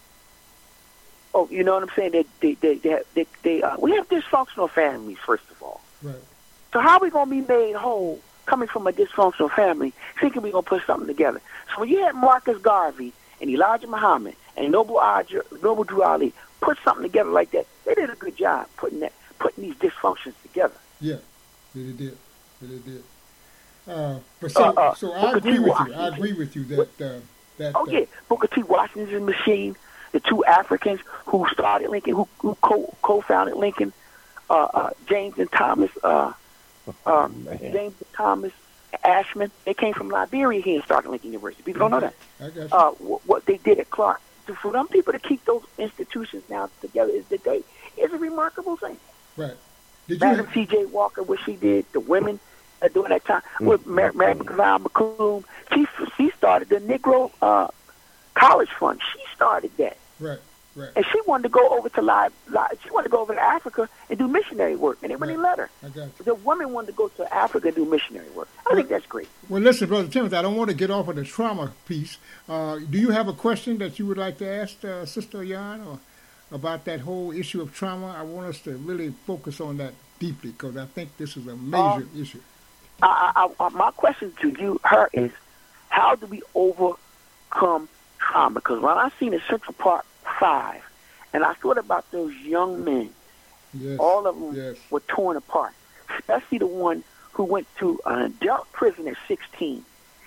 Oh, you know what I'm saying? They, they, they, they, they, they uh, we have dysfunctional families, first of all. Right. So how are we going to be made whole coming from a dysfunctional family, thinking we're going to put something together? So when you had Marcus Garvey and Elijah Muhammad and Noble, Aj- Noble Drew Ali put something together like that, they did a good job putting that, putting these dysfunctions together. Yeah. They did. They did. Uh, but so, Uh, uh, so I Booker agree T. with you. Washington. I agree with you that uh, that. Oh, uh, yeah. Booker T. Washington's machine, the two Africans who started Lincoln, who, who co- co-founded Lincoln, uh, uh, James and Thomas, uh, uh, James and Thomas Ashman, they came from Liberia here and started Lincoln University. People don't know that. I got you. Uh, wh- what they did at Clark. So for them people to keep those institutions now together is the day is a remarkable thing. right. Did you? Madam C J Walker, what she did, the women uh, during that time, with Mary, Mary McLeod McComb, she she started the Negro uh, College Fund. She started that, Right. Right. and she wanted to go over to live, live. She wanted to go over to Africa and do missionary work, and they wouldn't Right. let her. I got you. The women wanted to go to Africa and do missionary work. I think that's great. Well, listen, Brother Timothy, I don't want to get off of the trauma piece. Uh, do you have a question that you would like to ask uh, Sister Yan or about that whole issue of trauma? I want us to really focus on that deeply because I think this is a major Uh, issue. I, I, I, my question to you, her, is how do we overcome trauma? Because when I seen the Central Park Five, and I thought about those young men, Yes. all of them Yes. were torn apart, especially the one who went to an adult prison at sixteen.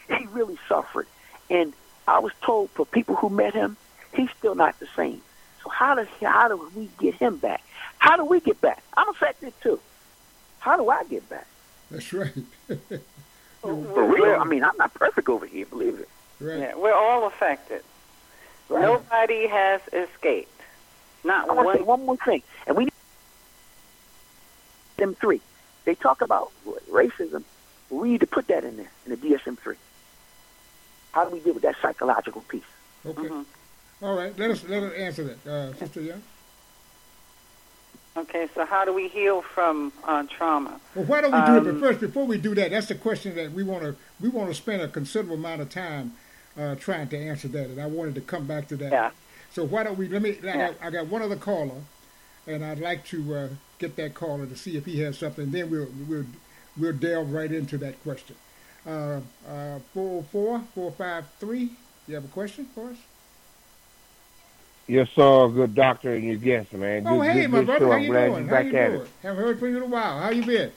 he really suffered. And I was told for people who met him, he's still not the same. So how does how do we get him back? How do we get back? I'm affected too. How do I get back? That's right. For real, I mean, I'm not perfect over here, believe it. Right. Yeah, we're all affected. Right. Nobody has escaped. Not I want one. to say one more thing, and we need them three. They talk about racism. We need to put that in there in the D S M three. How do we deal with that psychological piece? Okay. Mm-hmm. All right. Let us let us answer that, uh, Sister Young. Okay. So how do we heal from uh, trauma? Well, why don't we do um, it? But first, before we do that, that's the question that we want to we want to spend a considerable amount of time uh, trying to answer that, and I wanted to come back to that. Yeah. So why don't we? Let me. I, Yeah. got, I got one other caller, and I'd like to uh, get that caller to see if he has something. Then we'll we'll we'll delve right into that question. Uh, uh, four four four five three. You have a question for us? Yes, sir. Good doctor and your guest, man. Good, Oh, hey, good, my good brother. show. How I'm you glad doing? you're How back you at doing? it. Haven't heard from you in a while. How you been?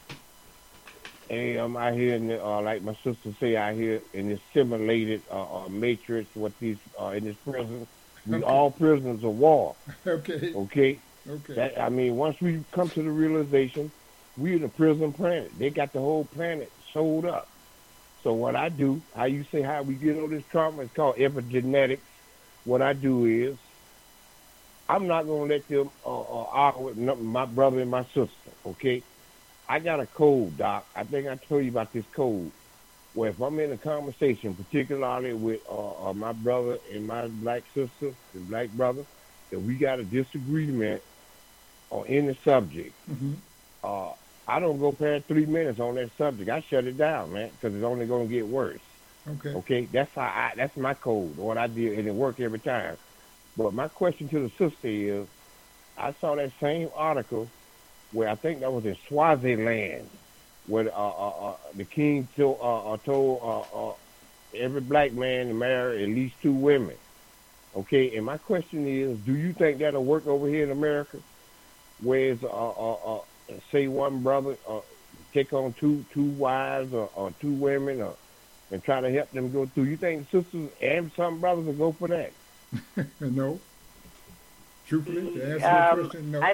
Hey, I'm out here, in the, uh, like my sister say, out here in this simulated uh, uh, matrix. What these uh, in this prison, we Okay. all prisoners of war. Okay. Okay. Okay. That, I mean, once we come to the realization, we in a prison planet. They got the whole planet sold up. So what I do, how you say how we get all this trauma, it's called epigenetics. What I do is, I'm not gonna let them uh, uh, argue with no- my brother and my sister. Okay, I got a code, Doc. I think I told you about this code. Where if I'm in a conversation, particularly with uh, uh, my brother and my black sister, the black brother, that we got a disagreement on any subject, Mm-hmm. uh, I don't go past three minutes on that subject. I shut it down, man, because it's only gonna get worse. Okay. Okay, that's how I. That's my code. What I did, and it worked every time. But my question to the sister is, I saw that same article where I think that was in Swaziland, where uh, uh, uh, the king told, uh, uh, told uh, uh, every black man to marry at least two women. Okay, and my question is, do you think that'll work over here in America? Whereas, uh, uh, uh, say one brother uh, take on two two wives or, or two women, or, and try to help them go through. You think sisters and some brothers will go for that? No. Truthfully, to answer Um, the question, no. I,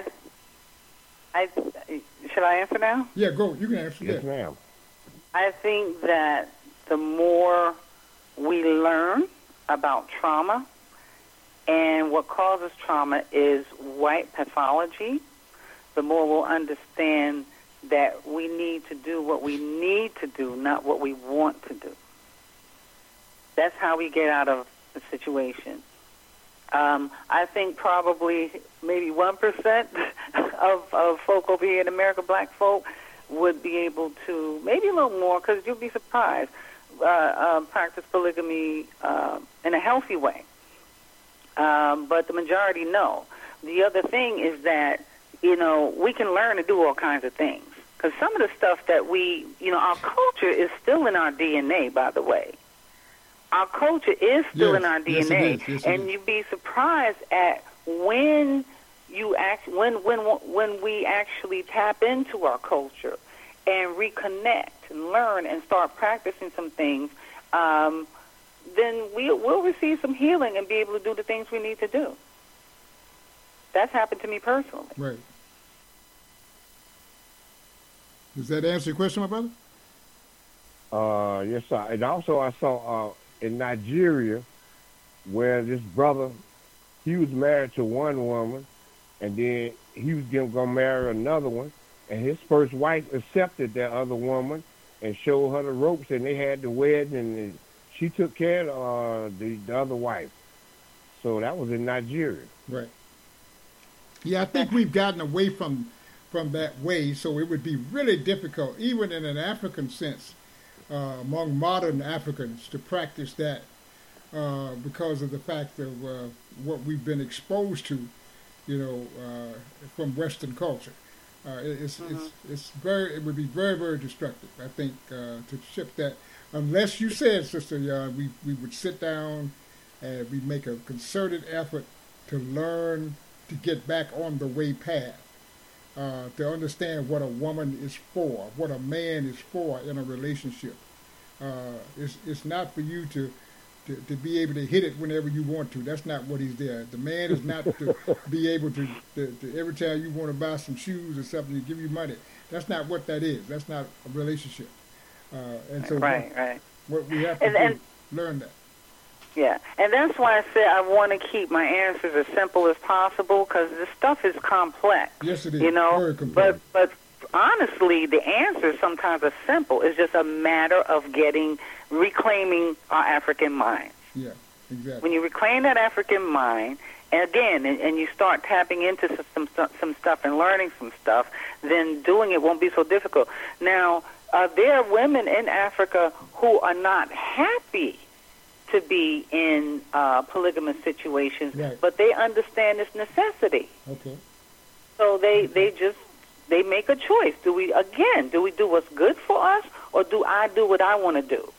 I, should I answer now? Yeah, go. You can answer. Yes, Yeah. ma'am. I think that the more we learn about trauma and what causes trauma is white pathology, the more we'll understand that we need to do what we need to do, not what we want to do. That's how we get out of the situation. Um, I think probably maybe one percent of, of folk over here in America, black folk, would be able to, maybe a little more, because you'll be surprised, uh, uh, practice polygamy uh, in a healthy way. Um, but the majority no. The other thing is that, you know, we can learn to do all kinds of things. Because some of the stuff that we, you know, our culture is still in our D N A, by the way. Our culture is still Yes, in our D N A. yes, it is, yes, it and is. you'd be surprised at when you act, when, when, when we actually tap into our culture and reconnect and learn and start practicing some things, um, then we, we'll receive some healing and be able to do the things we need to do. That's happened to me personally. Right. Does that answer your question, my brother? Uh, yes, sir. And also, I saw uh, in Nigeria where this brother, he was married to one woman, and then he was going to marry another one, and his first wife accepted that other woman and showed her the ropes, and they had the wedding, and she took care of uh, the, the other wife. So that was in Nigeria. Right. Yeah, I think we've gotten away from from that way, so it would be really difficult, even in an African sense, uh, among modern Africans, to practice that uh, because of the fact of uh, what we've been exposed to, you know, uh, from Western culture. Uh, it- it's, Mm-hmm. it's it's very it would be very very destructive. I think uh, to shift that, unless you said, Sister Young, we we would sit down and we make a concerted effort to learn to get back on the way path, uh, to understand what a woman is for, what a man is for in a relationship, Uh, it's it's not for you to, to to be able to hit it whenever you want to. That's not what he's there. The man is not to be able to, to, to every time you want to buy some shoes or something, to give you money. That's not what that is. That's not a relationship. Uh, and so right, what, right. what we have to and, do, and, learn that. Yeah, and that's why I said I want to keep my answers as simple as possible because this stuff is complex. Yes, it is. You know, very complex. but but honestly, the answers sometimes are simple. It's just a matter of getting reclaiming our African mind. Yeah, exactly. When you reclaim that African mind, and again, and, and you start tapping into some, some some stuff and learning some stuff, then doing it won't be so difficult. Now, uh, there are women in Africa who are not happy to be in uh, polygamous situations, right. but they understand its necessity. Okay. So they, okay. they just they make a choice. Do we again? Do we do what's good for us, or do I do what I want to do?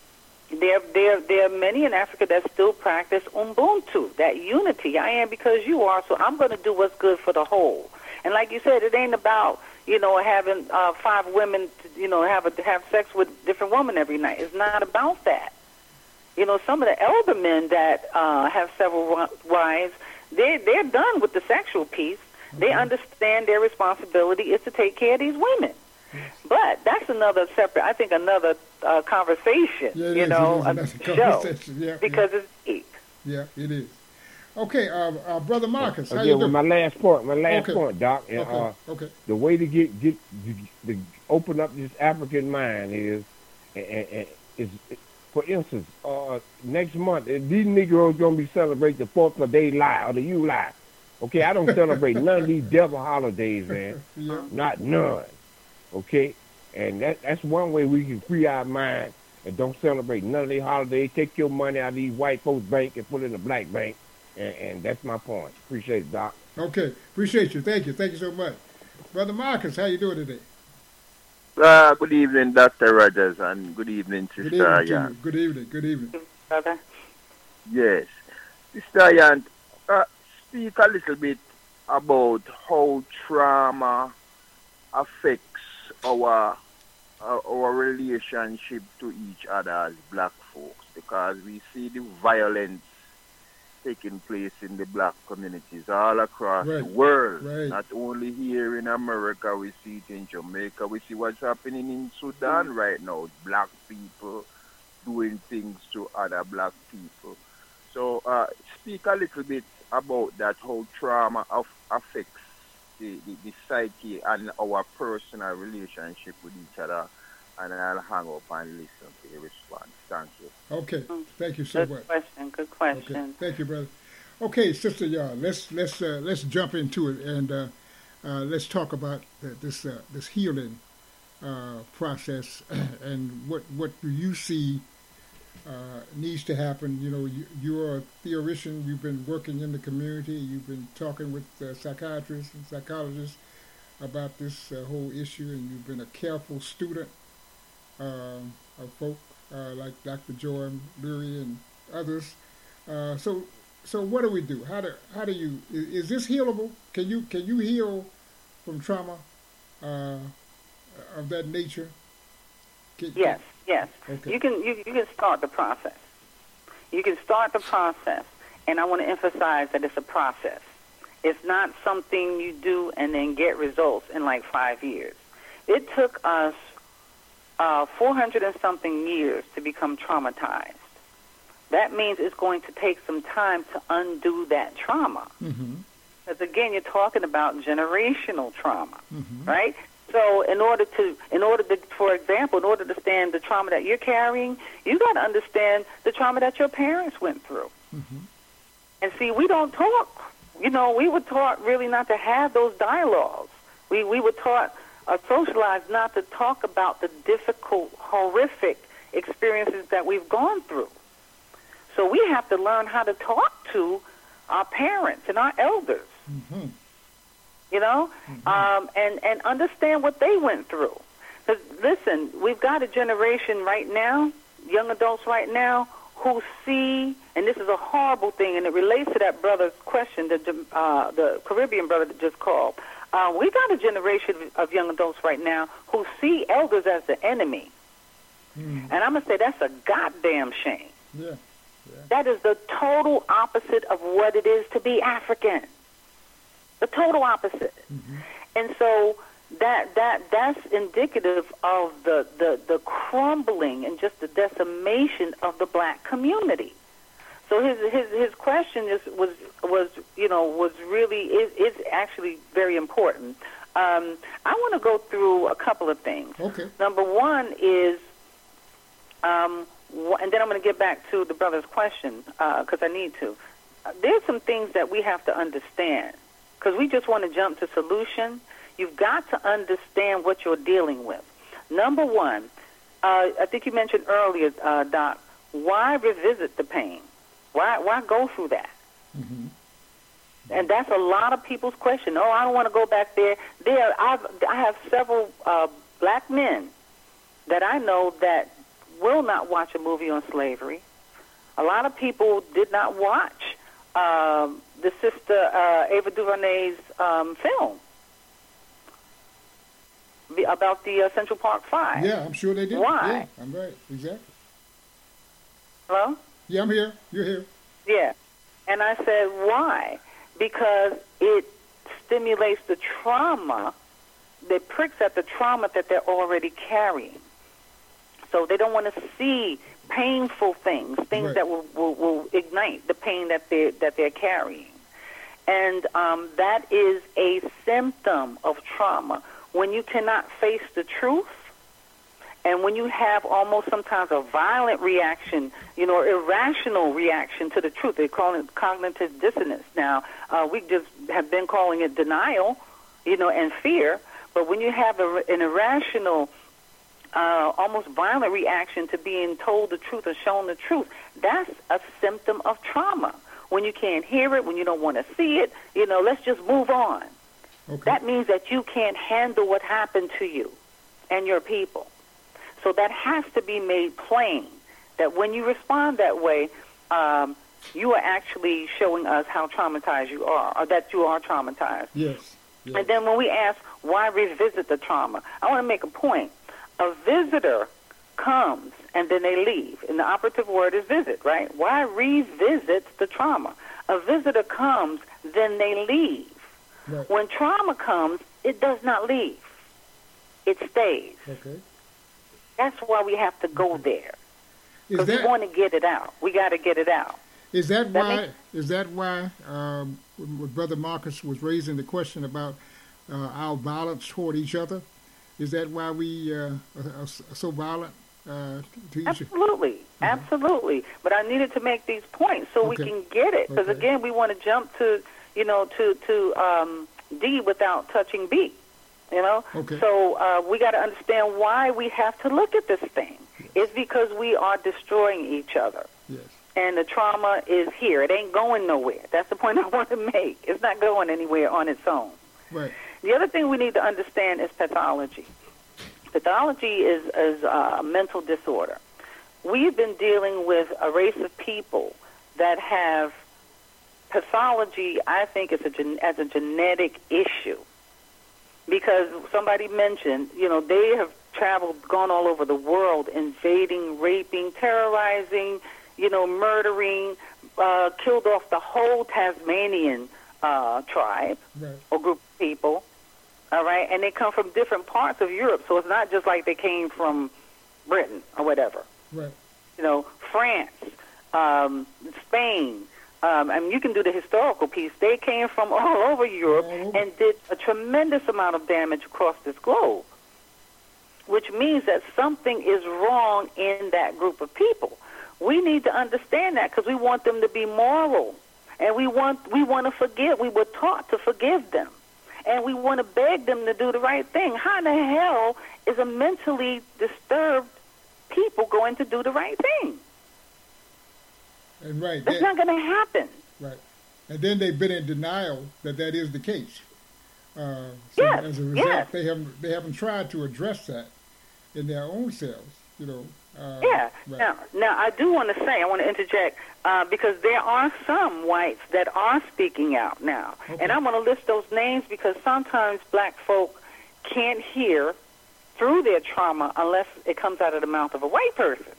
There, there, there are many in Africa that still practice Ubuntu, that unity. I am because you are, so I'm going to do what's good for the whole. And like you said, it ain't about you know having uh, five women, to, you know, have a, have sex with different women every night. It's not about that. You know, some of the elder men that uh, have several wives, they they're done with the sexual piece. Mm-hmm. They understand their responsibility is to take care of these women. Yes. But that's another separate, I think, another uh, conversation. Yeah, you is, know, a show yeah, because yeah. it's deep. Yeah, it is. Okay, uh, uh, Brother Marcus, how Again, you doing? with my last point, my last okay. point, Doc. Okay. Uh, okay. The way to get get to open up this African mind is, and, and, is. For instance, uh, next month, these Negroes going to be celebrating the fourth of July or the July. Okay, I don't celebrate none of these devil holidays, man. Yeah. Not none. Okay? And that that's one way we can free our mind and don't celebrate none of these holidays. Take your money out of these white folks' bank and put it in the black bank. And, and that's my point. Appreciate it, Doc. Okay. Appreciate you. Thank you. Thank you so much. Brother Marcus, how you doing today? Uh, good evening, Doctor Rogers, and good evening, Sister Good evening, Yan. Good evening. Good evening. Brother? Yes. Sister Yan, uh, speak a little bit about how trauma affects our, uh, our relationship to each other as black folks, because we see the violence taking place in the black communities all across right. the world. Right. Not only here in America, we see it in Jamaica, we see what's happening in Sudan mm-hmm. right now. Black people doing things to other black people. So uh, speak a little bit about that, how trauma of, affects the, the, the psyche and our personal relationship with each other. And I'll hang up and listen to your response. Thank you. Okay. Thank you so good much. Good question. Good question. Okay. Thank you, brother. Okay, Sister Yard, let's let's uh, let's jump into it and uh, uh, let's talk about the, this uh, this healing uh, process and what what do you see uh, needs to happen. You know, you, you're a theoretician. You've been working in the community. You've been talking with uh, psychiatrists and psychologists about this uh, whole issue, and you've been a careful student uh, of folk uh, like Doctor Joan Lurie and others. Uh, so, so what do we do? How do how do you is, is this healable? Can you can you heal from trauma uh, of that nature? Can, yes, yes. Okay. You can you, you can start the process. You can start the process, and I want to emphasize that it's a process. It's not something you do and then get results in like five years. It took us uh, four hundred and something years to become traumatized. That means it's going to take some time to undo that trauma. Mm-hmm. Because again, you're talking about generational trauma, mm-hmm. right? So in order to, in order to, for example, in order to stand the trauma that you're carrying, you got to understand the trauma that your parents went through. Mm-hmm. And see, we don't talk. You know, we were taught really not to have those dialogues. We we were taught, uh, socialized not to talk about the difficult, horrific experiences that we've gone through. So we have to learn how to talk to our parents and our elders, mm-hmm. you know, mm-hmm. um, and, and understand what they went through. Because, listen, we've got a generation right now, young adults right now, who see, and this is a horrible thing, and it relates to that brother's question, the, uh, the Caribbean brother that just called. Uh, we got a generation of young adults right now who see elders as the enemy. Mm. And I'm going to say that's a goddamn shame. Yeah. Yeah. That is the total opposite of what it is to be African. The total opposite. Mm-hmm. And so that that that's indicative of the, the, the crumbling and just the decimation of the black community. So his his his question is was was you know was really is is actually very important. Um, I want to go through a couple of things. Okay. Number one is, um, wh- and then I'm going to get back to the brother's question because uh, I need to. Uh, there's some things that we have to understand because we just want to jump to solution. You've got to understand what you're dealing with. Number one, uh, I think you mentioned earlier, uh, Doc. Why revisit the pain? Why why go through that? Mm-hmm. And that's a lot of people's question. Oh, I don't want to go back there. There, I've, I have several uh, black men that I know that will not watch a movie on slavery. A lot of people did not watch um, the sister uh, Ava DuVernay's um, film about the uh, Central Park Five. Yeah, I'm sure they did. Why? Yeah, I'm right. Exactly. Hello? Yeah, I'm here. You're here. Yeah. And I said, why? Because it stimulates the trauma, it pricks at the trauma that they're already carrying. So they don't want to see painful things, things right. that will, will, will ignite the pain that they're, that they're carrying. And um, that is a symptom of trauma. When you cannot face the truth, and when you have almost sometimes a violent reaction, you know, irrational reaction to the truth, they call it cognitive dissonance. Now, uh, we just have been calling it denial, you know, and fear. But when you have a, an irrational, uh, almost violent reaction to being told the truth or shown the truth, that's a symptom of trauma. When you can't hear it, when you don't want to see it, you know, let's just move on. Okay. That means that you can't handle what happened to you and your people. So that has to be made plain, that when you respond that way, um, you are actually showing us how traumatized you are, or that you are traumatized. Yes. yes. And then when we ask, why revisit the trauma? I want to make a point. A visitor comes, and then they leave. And the operative word is visit, right? Why revisit the trauma? A visitor comes, then they leave. Right. When trauma comes, it does not leave. It stays. Okay. That's why we have to go there. Because we want to get it out. We got to get it out. Is that, that why? Makes, is that why? Um, when Brother Marcus was raising the question about uh, our violence toward each other, is that why we uh, are, are so violent uh, to each other? Absolutely, mm-hmm. absolutely. But I needed to make these points so okay. we can get it. Because okay. again, we want to jump to, you know, to to um, D without touching B. You know, okay. so uh, we got to understand why we have to look at this thing. Yes. It's because we are destroying each other. Yes. And the trauma is here. It ain't going nowhere. That's the point I want to make. It's not going anywhere on its own. Right. The other thing we need to understand is pathology. Pathology is, is uh, a mental disorder. We've been dealing with a race of people that have pathology, I think, as a, gen- as a genetic issue. Because somebody mentioned, you know, they have traveled, gone all over the world, invading, raping, terrorizing, you know, murdering, uh, killed off the whole Tasmanian uh, tribe right. or group of people, all right? And they come from different parts of Europe, so it's not just like they came from Britain or whatever. Right. You know, France, um, Spain. Um, I mean, you can do the historical piece. They came from all over Europe all over. and did a tremendous amount of damage across this globe, which means that something is wrong in that group of people. We need to understand that because we want them to be moral, and we want we want to forgive. We were taught to forgive them, and we want to beg them to do the right thing. How in the hell is a mentally disturbed people going to do the right thing? And right, that's that, not going to happen. Right, and then they've been in denial that that is the case. Uh, so yes, as a result, yes. they haven't they haven't tried to address that in their own selves. You know. Uh, yeah. Right. Now, now I do want to say I want to interject uh, because there are some whites that are speaking out now, okay. and I want to list those names because sometimes black folk can't hear through their trauma unless it comes out of the mouth of a white person.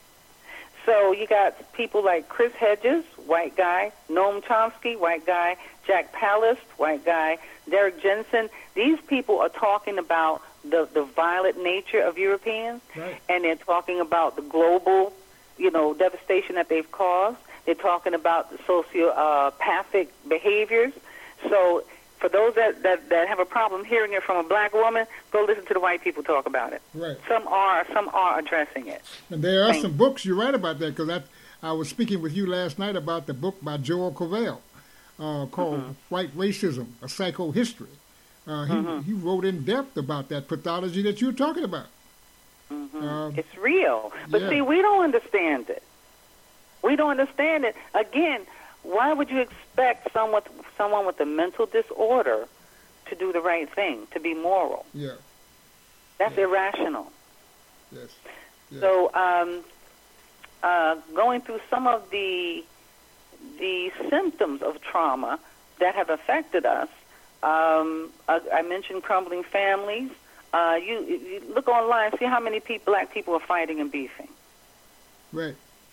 So you got people like Chris Hedges, white guy, Noam Chomsky, white guy, Jack Palance, white guy, Derek Jensen. These people are talking about the, the violent nature of Europeans, right. and they're talking about the global, you know, devastation that they've caused. They're talking about the sociopathic behaviors. So for those that, that, that have a problem hearing it from a black woman, go listen to the white people talk about it. Right. Some are some are addressing it. And there are Thanks. some books you write about that, because I, I was speaking with you last night about the book by Joel Covell uh, called mm-hmm. White Racism, A Psychohistory. Uh, he, mm-hmm. he wrote in depth about that pathology that you're talking about. Mm-hmm. Um, it's real. But yeah. see, we don't understand it. We don't understand it. Again, why would you expect someone, someone with a mental disorder to do the right thing, to be moral? Yeah. That's yeah. irrational. Yes. Yeah. So um, uh, going through some of the the symptoms of trauma that have affected us, um, I, I mentioned crumbling families. Uh, you, you look online, see how many people, black people are fighting and beefing. Right.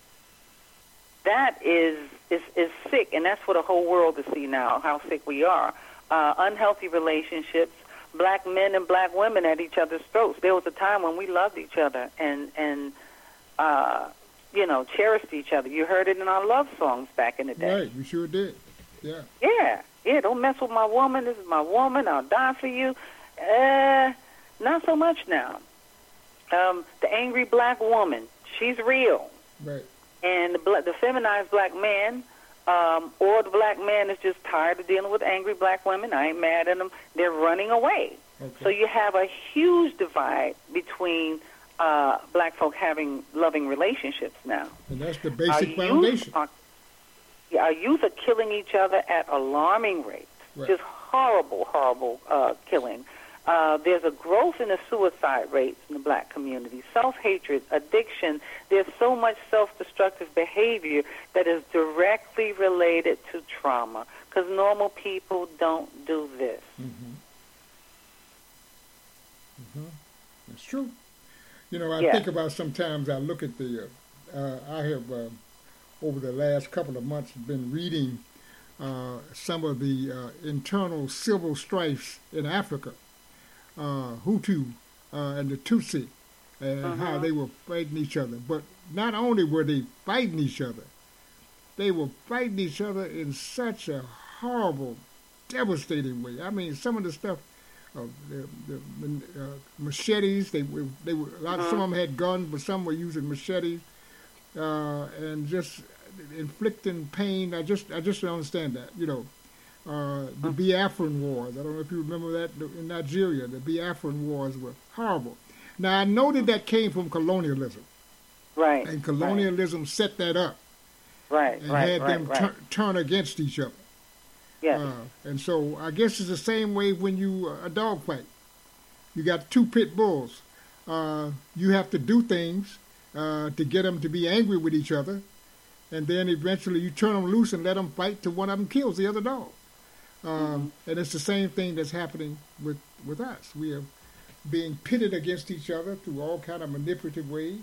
That is, is is sick, and that's for the whole world to see now, how sick we are. Uh, unhealthy relationships, black men and black women at each other's throats. There was a time when we loved each other and, and uh, you know, cherished each other. You heard it in our love songs back in the day. Right, we sure did. Yeah. Yeah, yeah, don't mess with my woman. This is my woman. I'll die for you. Uh, not so much now. Um, the angry black woman, she's real. Right. And the, bla- the feminized black man, um, or the black man is just tired of dealing with angry black women. I ain't mad at them. They're running away. Okay. So you have a huge divide between uh, black folk having loving relationships now. And that's the basic our foundation. Youth are, yeah, our youth are killing each other at alarming rates. Right. Just horrible, horrible uh, killing. Uh, there's a growth in the suicide rates in the black community, self-hatred, addiction. There's so much self-destructive behavior that is directly related to trauma, because normal people don't do this. Mm-hmm. Mm-hmm. It's true. You know, I Yeah. think about sometimes I look at the, uh, uh, I have, uh, over the last couple of months, been reading uh, some of the uh, internal civil strifes in Africa. Uh, Hutu uh, and the Tutsi, and Uh-huh. how they were fighting each other. But not only were they fighting each other, they were fighting each other in such a horrible, devastating way. I mean, some of the stuff, uh, the, the uh, machetes, they were, they were, a lot of, some of them had guns, but some were using machetes, uh, and just inflicting pain. I just, I just don't understand that, you know. Uh, the Biafran Wars. I don't know if you remember that in Nigeria. The Biafran Wars were horrible. Now, I know that that came from colonialism. Right. And colonialism right. set that up. Right, and right, had right, them right. tur- turn against each other. Yes. Uh, and so I guess it's the same way when you, uh, a dog fight. You got two pit bulls. Uh, you have to do things uh, to get them to be angry with each other. And then eventually you turn them loose and let them fight till one of them kills the other dog. Um, mm-hmm. And it's the same thing that's happening with, with us. We are being pitted against each other through all kind of manipulative ways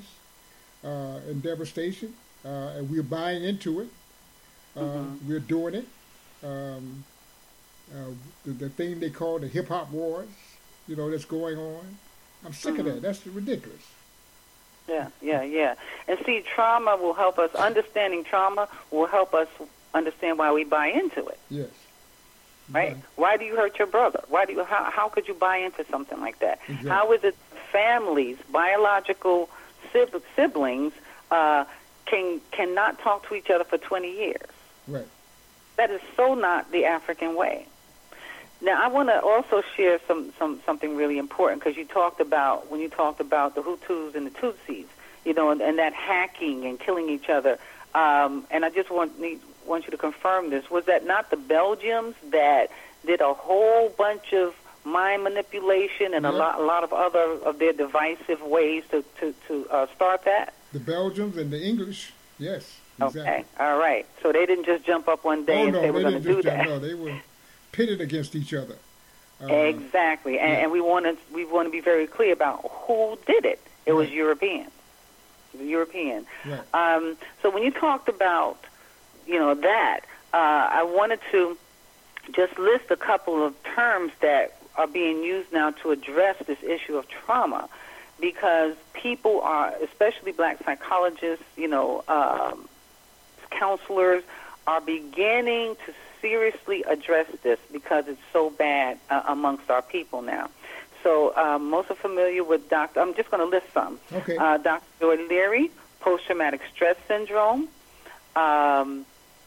uh, and devastation, uh, and we're buying into it. Uh, mm-hmm. We're doing it. Um, uh, the, the thing they call the hip-hop wars, you know, that's going on. I'm sick mm-hmm. of that. That's ridiculous. Yeah, yeah, yeah. And see, trauma will help us, understanding trauma will help us understand why we buy into it. Yes. Right? Right. Why do you hurt your brother? Why do you? How, how could you buy into something like that? Exactly. How is it families, biological sib- siblings, uh, can cannot talk to each other for twenty years? Right. That is so not the African way. Now, I want to also share some, some something really important, because you talked about, when you talked about the Hutus and the Tutsis, you know, and, and that hacking and killing each other. Um, and I just want need, want you to confirm this. Was that not the Belgians that did a whole bunch of mind manipulation and yeah. a lot a lot of other of their divisive ways to, to, to uh, start that? The Belgians and the English, yes. Exactly. Okay, all right. So they didn't just jump up one day oh, and no, say we're they going to didn't do just that. jump, no, they were pitted against each other. Uh, exactly, and, yeah. and we want to we want to be very clear about who did it. It was Right. European, it was European. Right. Um, so when you talked about, you know, that, uh, I wanted to just list a couple of terms that are being used now to address this issue of trauma, because people are, especially black psychologists, you know, um, counselors, are beginning to seriously address this because it's so bad uh, amongst our people now. So uh, most are familiar with Doctor I'm just going to list some. Okay. Uh, Doctor Joy Leary, post-traumatic stress syndrome. Um,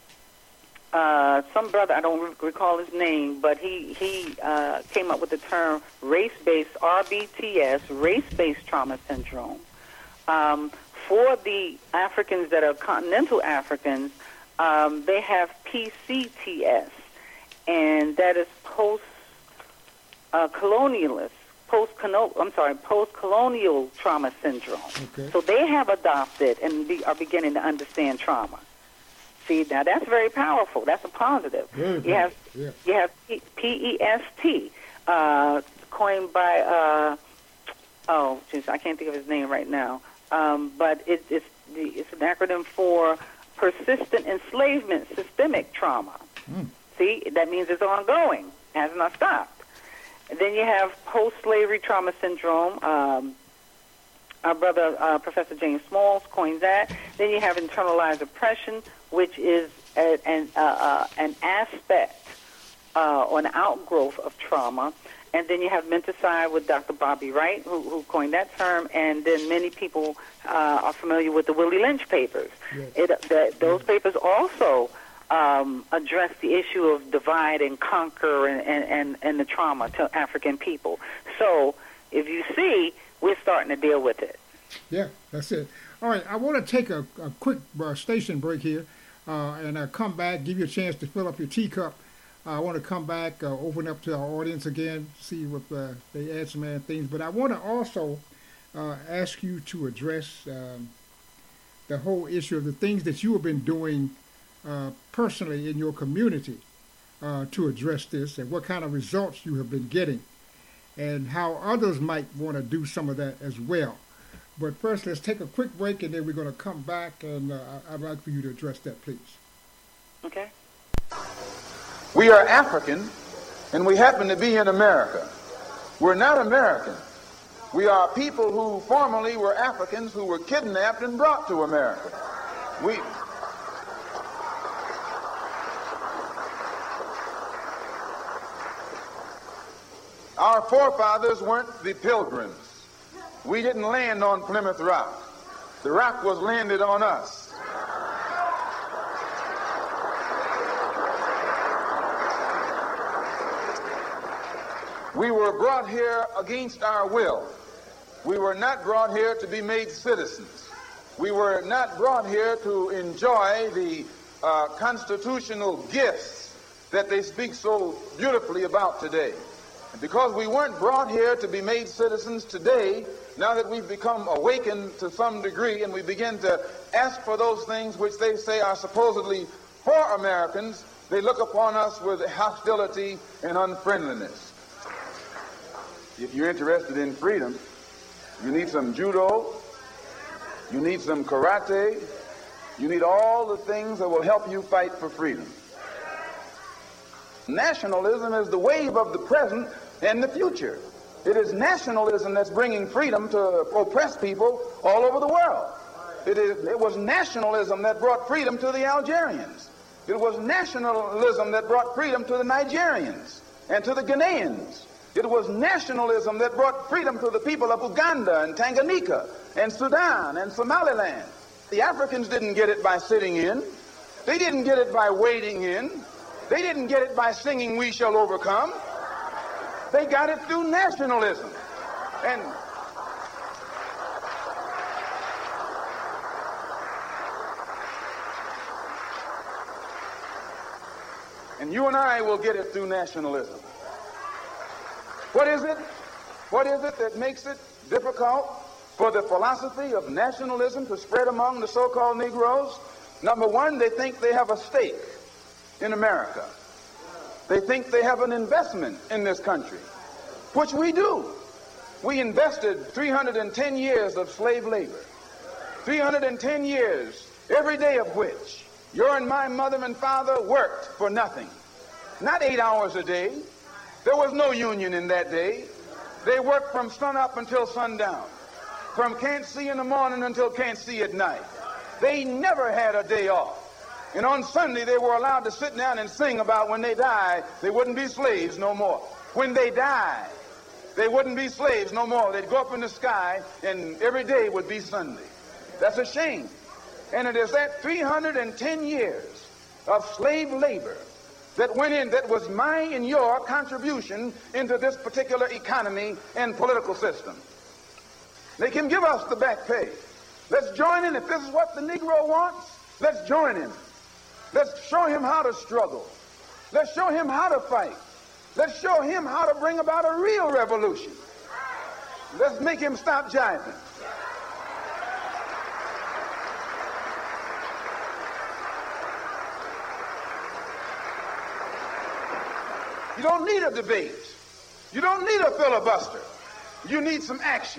uh, some brother, I don't re- recall his name, but he, he uh, came up with the term race-based R B T S, race-based trauma syndrome. Um, for the Africans that are continental Africans, um, they have P C T S, and that is post-colonialist, uh, post I'm sorry, post-colonial trauma syndrome. Okay. So they have adopted and be, are beginning to understand trauma. See, now that's very powerful. That's a positive. Very you have positive, yeah. you have P E S T, uh, coined by uh, oh, geez, I can't think of his name right now. Um, but it, it's the, it's an acronym for persistent enslavement systemic trauma. Mm. See, that means it's ongoing, has not stopped. And then you have post-slavery trauma syndrome. Um, our brother, uh, Professor James Smalls, coined that. Then you have internalized oppression, which is a, an, uh, uh, an aspect uh, or an outgrowth of trauma. And then you have menticide with Doctor Bobby Wright, who, who coined that term. And then many people uh, are familiar with the Willie Lynch papers. Yes. It, the, those papers also um, address the issue of divide and conquer and, and, and, and the trauma to African people. So if you see, we're starting to deal with it. Yeah, that's it. All right, I want to take a, a quick uh, station break here, uh, and I'll come back, give you a chance to fill up your teacup. Uh, I want to come back, uh, open up to our audience again, see what uh, they add some other things. But I want to also uh, ask you to address um, the whole issue of the things that you have been doing uh, personally in your community uh, to address this, and what kind of results you have been getting, and how others might want to do some of that as well. But first, let's take a quick break, and then we're going to come back, and uh, I'd like for you to address that, please. Okay. We are African, and we happen to be in America. We're not American. We are people who formerly were Africans who were kidnapped and brought to America. We... Our forefathers weren't the Pilgrims. We didn't land on Plymouth Rock. The rock was landed on us. We were brought here against our will. We were not brought here to be made citizens. We were not brought here to enjoy the uh, constitutional gifts that they speak so beautifully about today. And because we weren't brought here to be made citizens today, now that we've become awakened to some degree and we begin to ask for those things which they say are supposedly for Americans, they look upon us with hostility and unfriendliness. If you're interested in freedom, you need some judo, you need some karate, you need all the things that will help you fight for freedom. Nationalism is the wave of the present and the future. It is nationalism that's bringing freedom to oppressed people all over the world. It, is, it was nationalism that brought freedom to the Algerians. It was nationalism that brought freedom to the Nigerians and to the Ghanaians. It was nationalism that brought freedom to the people of Uganda and Tanganyika and Sudan and Somaliland. The Africans didn't get it by sitting in. They didn't get it by waiting in. They didn't get it by singing "We Shall Overcome." They got it through nationalism. And and you and I will get it through nationalism. What is it? What is it that makes it difficult for the philosophy of nationalism to spread among the so-called Negroes? Number one, they think they have a stake in America. They think they have an investment in this country, which we do. We invested three hundred ten years of slave labor, three hundred ten years, every day of which your and my mother and father worked for nothing. Not eight hours a day. There was no union in that day. They worked from sun up until sundown, from can't see in the morning until can't see at night. They never had a day off. And on Sunday, they were allowed to sit down and sing about when they die, they wouldn't be slaves no more. When they died, they wouldn't be slaves no more. They'd go up in the sky, and every day would be Sunday. That's a shame. And it is that three hundred ten years of slave labor that went in, that was my and your contribution into this particular economy and political system. They can give us the back pay. Let's join in. If this is what the Negro wants, let's join him. Let's show him how to struggle. Let's show him how to fight. Let's show him how to bring about a real revolution. Let's make him stop jiving. You don't need a debate. You don't need a filibuster. You need some action.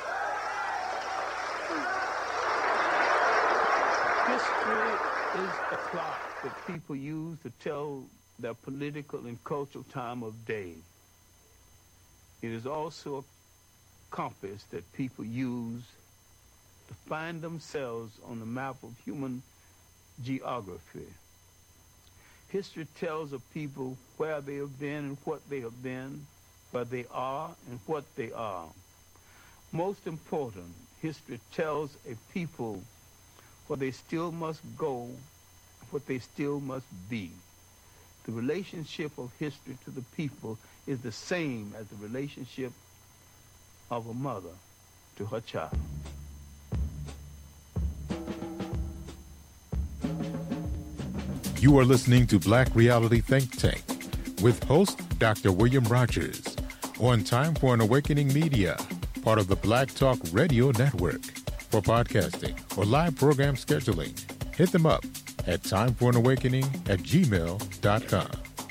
History is a clock that people use to tell their political and cultural time of day. It is also a compass that people use to find themselves on the map of human geography. History tells of people where they have been and what they have been, where they are and what they are. Most important, history tells a people where they still must go, what they still must be. The relationship of history to the people is the same as the relationship of a mother to her child. You are listening to Black Reality Think Tank with host Doctor William Rogers on Time for an Awakening Media, part of the Black Talk Radio Network. For podcasting or live program scheduling, hit them up at time for an awakening at gmail dot com.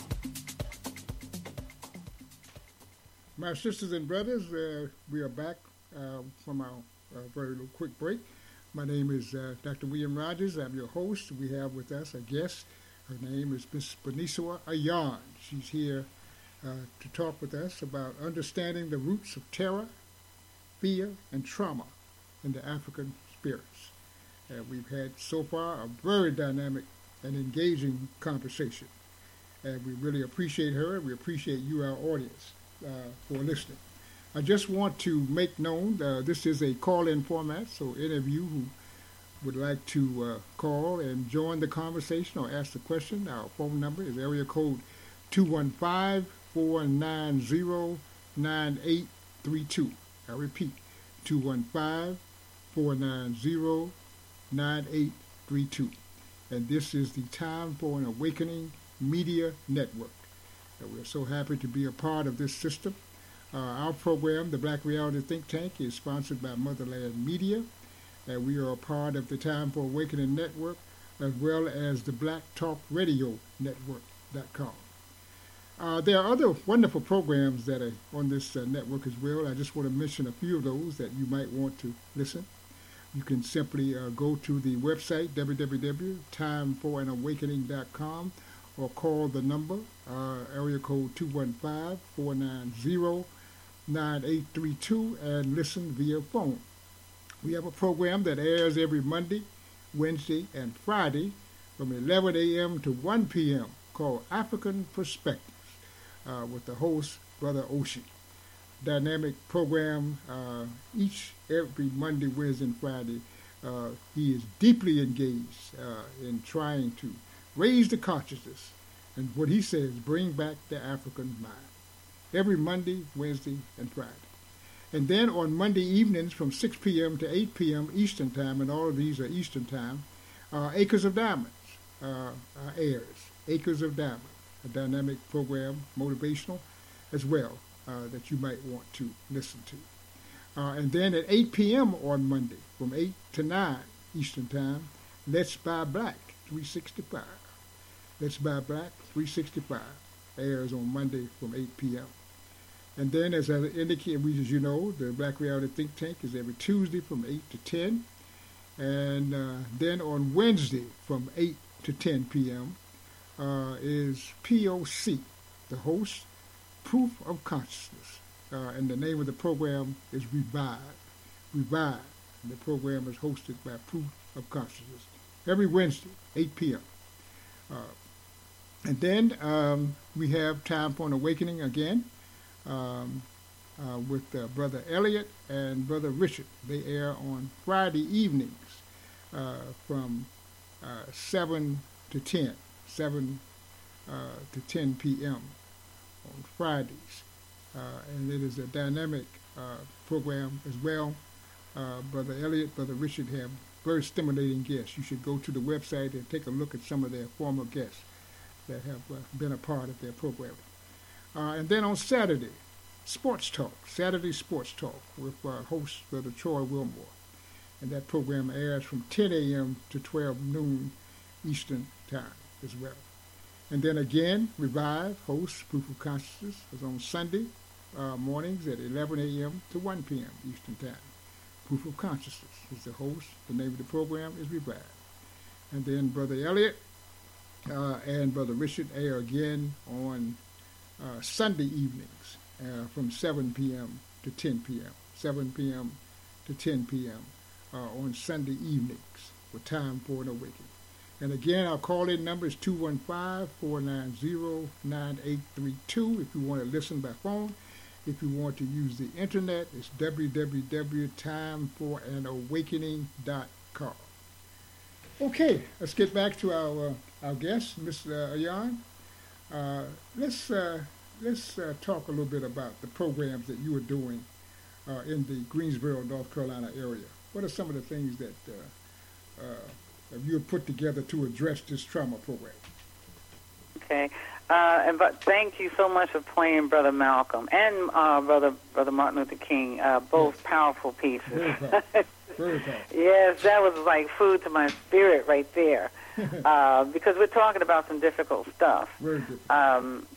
My sisters and brothers, uh, we are back uh, from our uh, very little quick break. My name is uh, Doctor William Rogers. I'm your host. We have with us a guest. Her name is Miss Benisua Ayan. She's here uh, to talk with us about understanding the roots of terror, fear, and trauma in the African spirits. Uh, we've had so far a very dynamic and engaging conversation. And we really appreciate her. We appreciate you, our audience, uh, for listening. I just want to make known uh, this is a call-in format, so any of you who would like to uh, call and join the conversation or ask a question, our phone number is area code two one five, four nine zero, nine eight three two. I repeat, two one five, four nine zero, nine eight three two. And this is the Time for an Awakening Media Network. And we're so happy to be a part of this system. Uh, our program, the Black Reality Think Tank, is sponsored by Motherland Media. And we are a part of the Time for Awakening Network, as well as the Black Talk Radio Network dot com. Uh, there are other wonderful programs that are on this uh, network as well. I just want to mention a few of those that you might want to listen. You can simply uh, go to the website, w w w dot time for an awakening dot com, or call the number, uh, area code two one five, four nine zero, nine eight three two, and listen via phone. We have a program that airs every Monday, Wednesday, and Friday from eleven a.m. to one p.m. called African Perspectives uh, with the host, Brother Ocean. Dynamic program uh, each, every Monday, Wednesday, and Friday. Uh, he is deeply engaged uh, in trying to raise the consciousness and what he says, bring back the African mind. Every Monday, Wednesday, and Friday. And then on Monday evenings from six p.m. to eight p.m. Eastern Time, and all of these are Eastern Time, uh, Acres of Diamonds uh, uh, airs. Acres of Diamonds, a dynamic program, motivational as well, uh, that you might want to listen to. Uh, and then at eight p.m. on Monday, from eight to nine Eastern Time, Let's Buy Black three sixty-five. Let's Buy Black three sixty-five. airs on Monday from eight p.m. And then, as I indicated, we, as you know, the Black Reality Think Tank is every Tuesday from eight to ten. And uh, then on Wednesday from eight to ten p.m. Uh, is P O C, the host, Proof of Consciousness. Uh, and the name of the program is Revive. Revive. And the program is hosted by Proof of Consciousness every Wednesday, eight p.m. Uh, and then um, we have Time for an Awakening again um, uh, with uh, Brother Elliot and Brother Richard. They air on Friday evenings uh, from uh, seven to ten, seven uh, to ten p.m. on Fridays. Uh, and it is a dynamic uh, program as well. Uh, Brother Elliot, Brother Richard have very stimulating guests. You should go to the website and take a look at some of their former guests that have uh, been a part of their programming. Uh, and then on Saturday, Sports Talk, Saturday Sports Talk with uh, host Brother Troy Wilmore. And that program airs from ten a.m. to twelve noon Eastern Time as well. And then again, Revive, host Proof of Consciousness, is on Sunday uh, mornings at eleven a.m. to one p.m. Eastern Time. Proof of Consciousness is the host. The name of the program is Revive. And then Brother Elliot uh, and Brother Richard air again on uh, Sunday evenings uh, from seven p.m. to ten p.m. seven p.m. to ten p.m. Uh, on Sunday evenings with Time for an Awakening. And again, our call-in number is two one five, four nine zero, nine eight three two if you want to listen by phone. If you want to use the internet, it's w w w dot time for an awakening dot com. Okay, let's get back to our uh, our guest, Miz Uh, Ayan. Uh, let's uh, let's uh, talk a little bit about the programs that you are doing uh, in the Greensboro, North Carolina area. What are some of the things that uh, uh, you have put together to address this trauma program? Okay. Uh, and but thank you so much for playing Brother Malcolm and uh, Brother Brother Martin Luther King, uh, both yes. powerful pieces. Very powerful. Very powerful. Yes, that was like food to my spirit right there, uh, because we're talking about some difficult stuff. Very good. Um,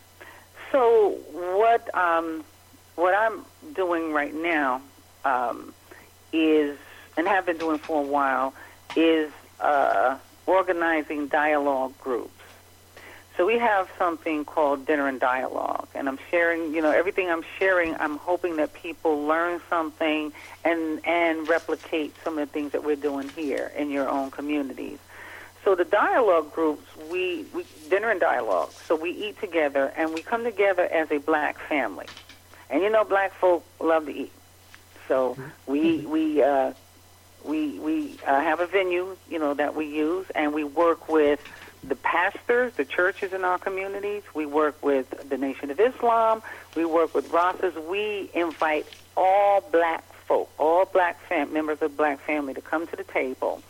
so what um, what I'm doing right now um, is, and have been doing for a while, is uh, organizing dialogue groups. So we have something called Dinner and Dialogue, and I'm sharing, you know, everything I'm sharing, I'm hoping that people learn something and and replicate some of the things that we're doing here in your own communities. So the dialogue groups, we, we Dinner and Dialogue, so we eat together, and we come together as a black family. And, you know, black folk love to eat. So we we uh, we, we uh, have a venue, you know, that we use, and we work with the pastors, the churches in our communities. We work with the Nation of Islam. We work with Rasas. We invite all black folk, all black fam- members of black family to come to the table.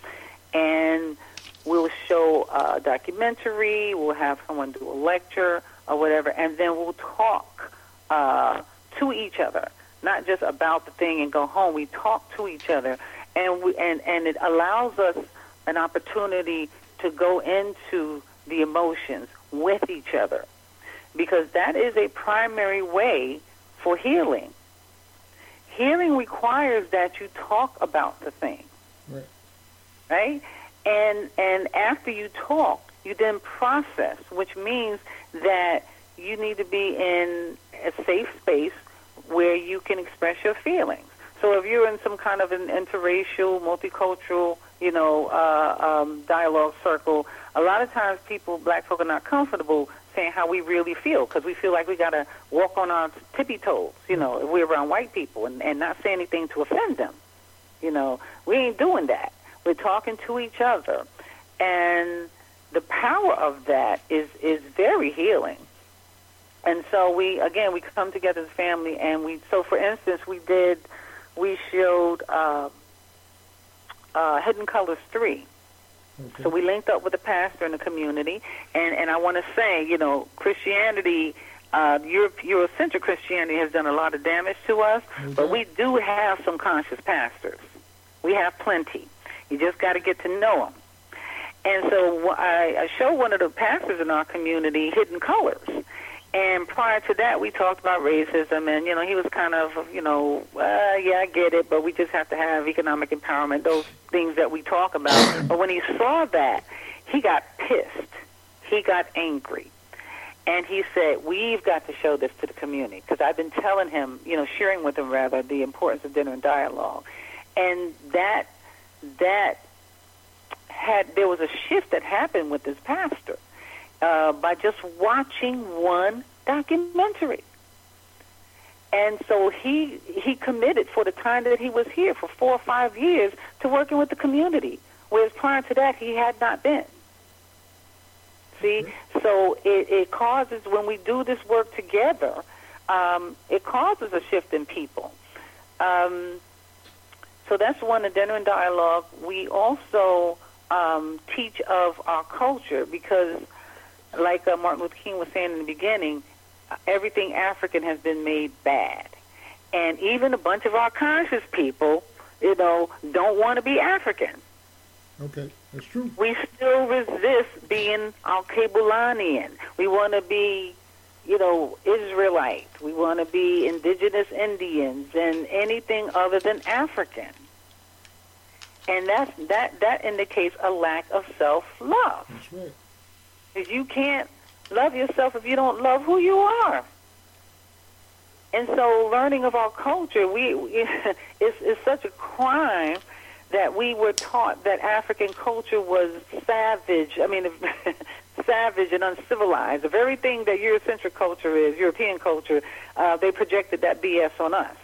And we'll show a documentary. We'll have someone do a lecture or whatever. And then we'll talk uh, to each other, not just about the thing and go home. We talk to each other. And, we, and, and it allows us an opportunity to go into the emotions with each other, because that is a primary way for healing. Healing requires that you talk about the thing, right? right? And and after you talk, you then process, which means that you need to be in a safe space where you can express your feelings. So if you're in some kind of an interracial, multicultural, you know, uh, um, dialogue circle, a lot of times people, black folk, are not comfortable saying how we really feel, because we feel like we got to walk on our tippy toes, you know, if we're around white people, and, and not say anything to offend them. You know, we ain't doing that. We're talking to each other. And the power of that is, is very healing. And so we, again, we come together as a family, and we, so for instance, we did, we showed uh, uh, Hidden Colors three. Okay. So we linked up with the pastor in the community, and, and I want to say, you know, Christianity, uh, Europe, Eurocentric Christianity has done a lot of damage to us, okay. but we do have some conscious pastors. We have plenty. You just got to get to know them. And so I, I showed one of the pastors in our community Hidden Colors, And prior to that, we talked about racism, and, you know, he was kind of, you know, uh, yeah, I get it, but we just have to have economic empowerment, those things that we talk about. But when he saw that, he got pissed. He got angry. And he said, we've got to show this to the community, because I've been telling him, you know, sharing with him, rather, the importance of dinner and dialogue. And that, that had, there was a shift that happened with this pastor. Uh, by just watching one documentary. And so he he committed for the time that he was here, for four or five years, to working with the community, whereas prior to that he had not been. See? So it, it causes, when we do this work together, um, it causes a shift in people. Um, so that's one, the dinner and dialogue. We also um, teach of our culture, because like uh, Martin Luther King was saying in the beginning, uh, everything African has been made bad. And even a bunch of our conscious people, you know, don't want to be African. Okay, that's true. We still resist being Al-Kabulanian. We want to be, you know, Israelite. We want to be indigenous Indians and anything other than African. And that's, that, that indicates a lack of self-love. That's right. Because you can't love yourself if you don't love who you are. And so learning of our culture, we, we it's, it's such a crime that we were taught that African culture was savage, I mean, savage and uncivilized. The very thing that Eurocentric culture is, European culture, uh, they projected that B S on us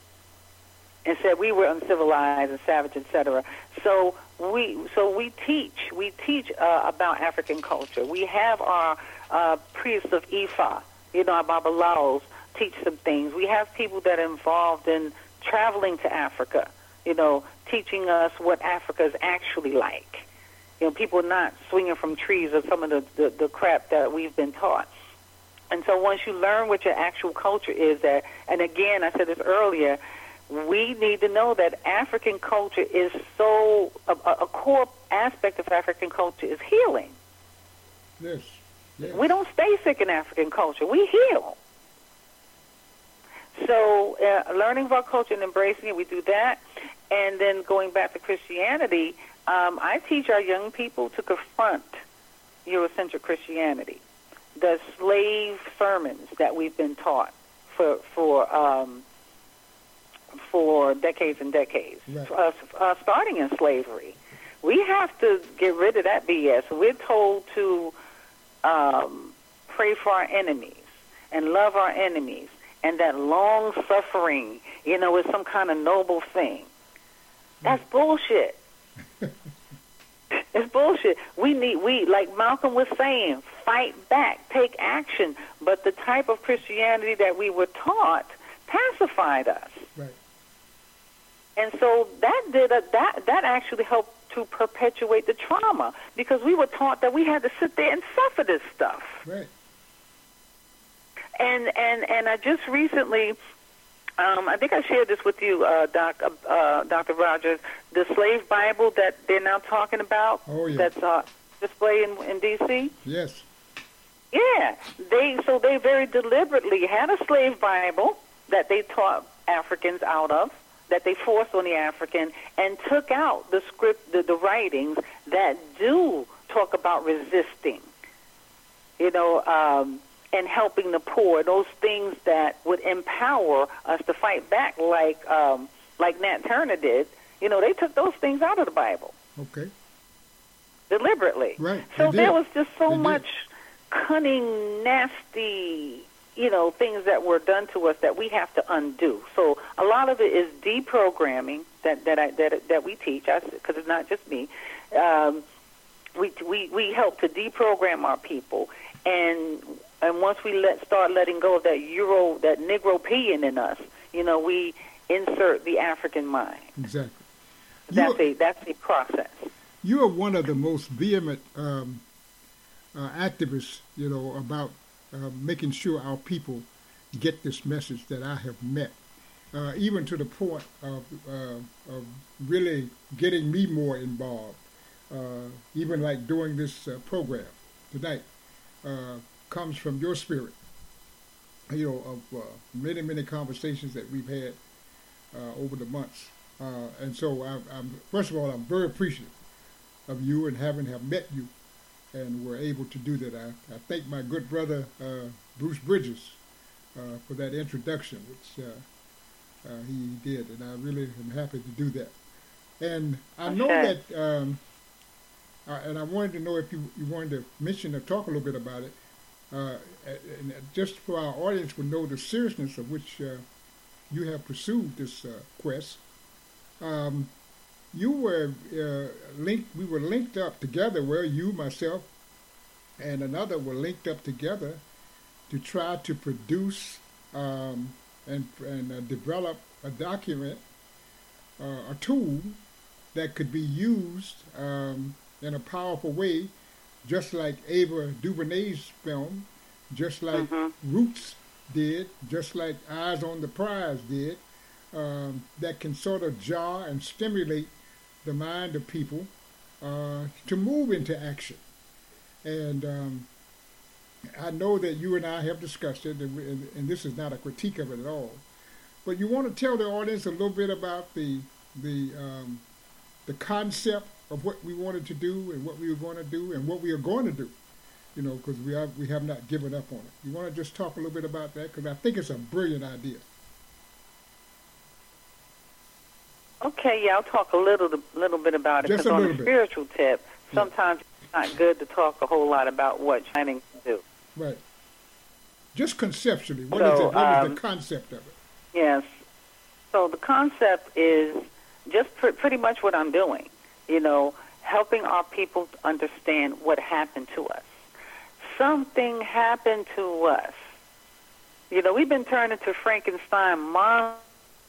and said we were uncivilized and savage, et cetera. So we so we teach we teach uh, about African culture. We have our uh, priests of Ifa, you know, our Babalaos teach some things. We have people that are involved in traveling to Africa, you know, teaching us what Africa is actually like. You know, people not swinging from trees or some of the, the, the crap that we've been taught. And so once you learn what your actual culture is, that, and again, I said this earlier, we need to know that African culture is so, a, a core aspect of African culture is healing. Yes. Yes. We don't stay sick in African culture. We heal. So uh, learning of our culture and embracing it, we do that. And then going back to Christianity, um, I teach our young people to confront Eurocentric Christianity, the slave sermons that we've been taught for for um, for decades and decades, right. uh, uh, starting in slavery. We have to get rid of that B S. We're told to um, pray for our enemies and love our enemies, and that long suffering, you know, is some kind of noble thing. That's bullshit. It's bullshit. We need, we, like Malcolm was saying, fight back, take action. But the type of Christianity that we were taught pacified us. Right. And so that did a, that that actually helped to perpetuate the trauma, because we were taught that we had to sit there and suffer this stuff. Right. And and and I just recently, um, I think I shared this with you, uh, Doc, uh, Doctor Rogers, the slave Bible that they're now talking about. Oh, yeah. That's uh, displayed in, in D C Yes. Yeah, they so they very deliberately had a slave Bible that they taught Africans out of, that they forced on the African, and took out the script, the, the writings that do talk about resisting, you know, um, and helping the poor, those things that would empower us to fight back, like um, like Nat Turner did. You know, they took those things out of the Bible. Okay. Deliberately. Right. So They there did. was just so They did. much cunning, nasty, you know, things that were done to us that we have to undo. So a lot of it is deprogramming that that I, that that we teach, because it's not just me. Um, we we we help to deprogram our people, and and once we let start letting go of that Euro, that Negropean in us, you know, we insert the African mind. Exactly. That's You're, a that's a process. you are one of the most vehement um, uh, activists, you know, about uh, making sure our people get this message that I have met, uh, even to the point of, uh, of really getting me more involved, uh, even like doing this uh, program tonight, uh, comes from your spirit you know, of uh, many, many conversations that we've had uh, over the months. Uh, and so, I, I'm, first of all, I'm very appreciative of you and having have met you, and were able to do that. I, I thank my good brother uh, Bruce Bridges uh, for that introduction, which uh, uh, he did, and I really am happy to do that. And I know okay. that, um, uh, and I wanted to know if you, you wanted to mention or talk a little bit about it, uh, and just for our audience would know the seriousness of which uh, you have pursued this uh, quest. Um, you were uh, linked, we were linked up together, where you, myself, and another were linked up together to try to produce um, and, and uh, develop a document, uh, a tool that could be used um, in a powerful way, just like Ava DuVernay's film, just like mm-hmm. Roots did, just like Eyes on the Prize did, um, that can sort of jar and stimulate the mind of people uh, to move into action. And um, I know that you and I have discussed it, and, and, and this is not a critique of it at all. But you want to tell the audience a little bit about the the um, the concept of what we wanted to do and what we were going to do and what we are going to do, you know, because we have we have not given up on it. You want to just talk a little bit about that, because I think it's a brilliant idea. Okay, yeah, I'll talk a little little bit about it. Just because a on little a bit. spiritual tip, sometimes yeah. it's not good to talk a whole lot about what you're planning to do. Right. Just conceptually, what so, is it? What um, is the concept of it? Yes. So the concept is just pr- pretty much what I'm doing, you know, helping our people understand what happened to us. Something happened to us. You know, we've been turned into Frankenstein monsters.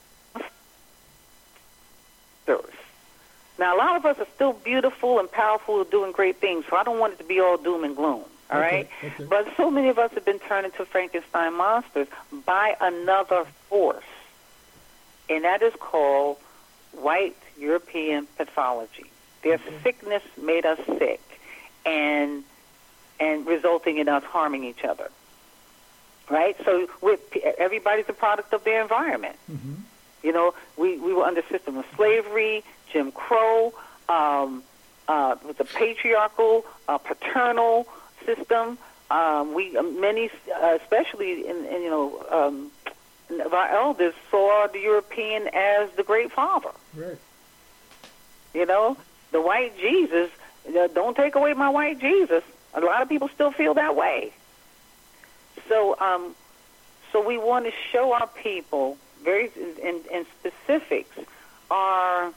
Now, a lot of us are still beautiful and powerful, doing great things, so I don't want it to be all doom and gloom, all okay, right? Okay. But so many of us have been turned into Frankenstein monsters by another force, and that is called white European pathology. Their okay. sickness made us sick, and and resulting in us harming each other, right? So we're, everybody's a product of their environment. Mm-hmm. You know, we, we were under a system of slavery, Jim Crow, um, uh, with the patriarchal, uh, paternal system. Um, we uh, many, uh, especially in, in you know, um, of our elders saw the European as the great father. Right. You know, the white Jesus. Uh, don't take away my white Jesus. A lot of people still feel that way. So, um, so we want to show our people, very in, in specifics, our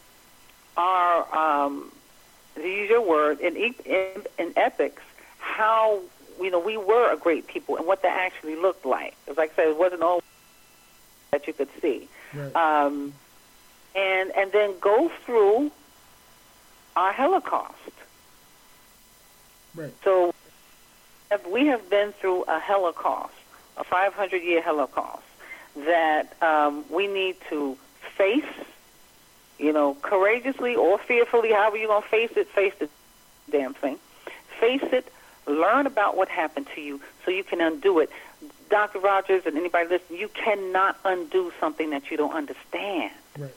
our um, to use your word in, in in ethics, how you know we were a great people and what that actually looked like. Because, like I said, it wasn't all that you could see, right. um, and and then go through our Holocaust. Right. So we have been through a Holocaust, a five hundred year Holocaust, that um, we need to face, you know, courageously or fearfully, however you're going to face it, face the damn thing. Face it, learn about what happened to you so you can undo it. Doctor Rogers and anybody listening, you cannot undo something that you don't understand. Right.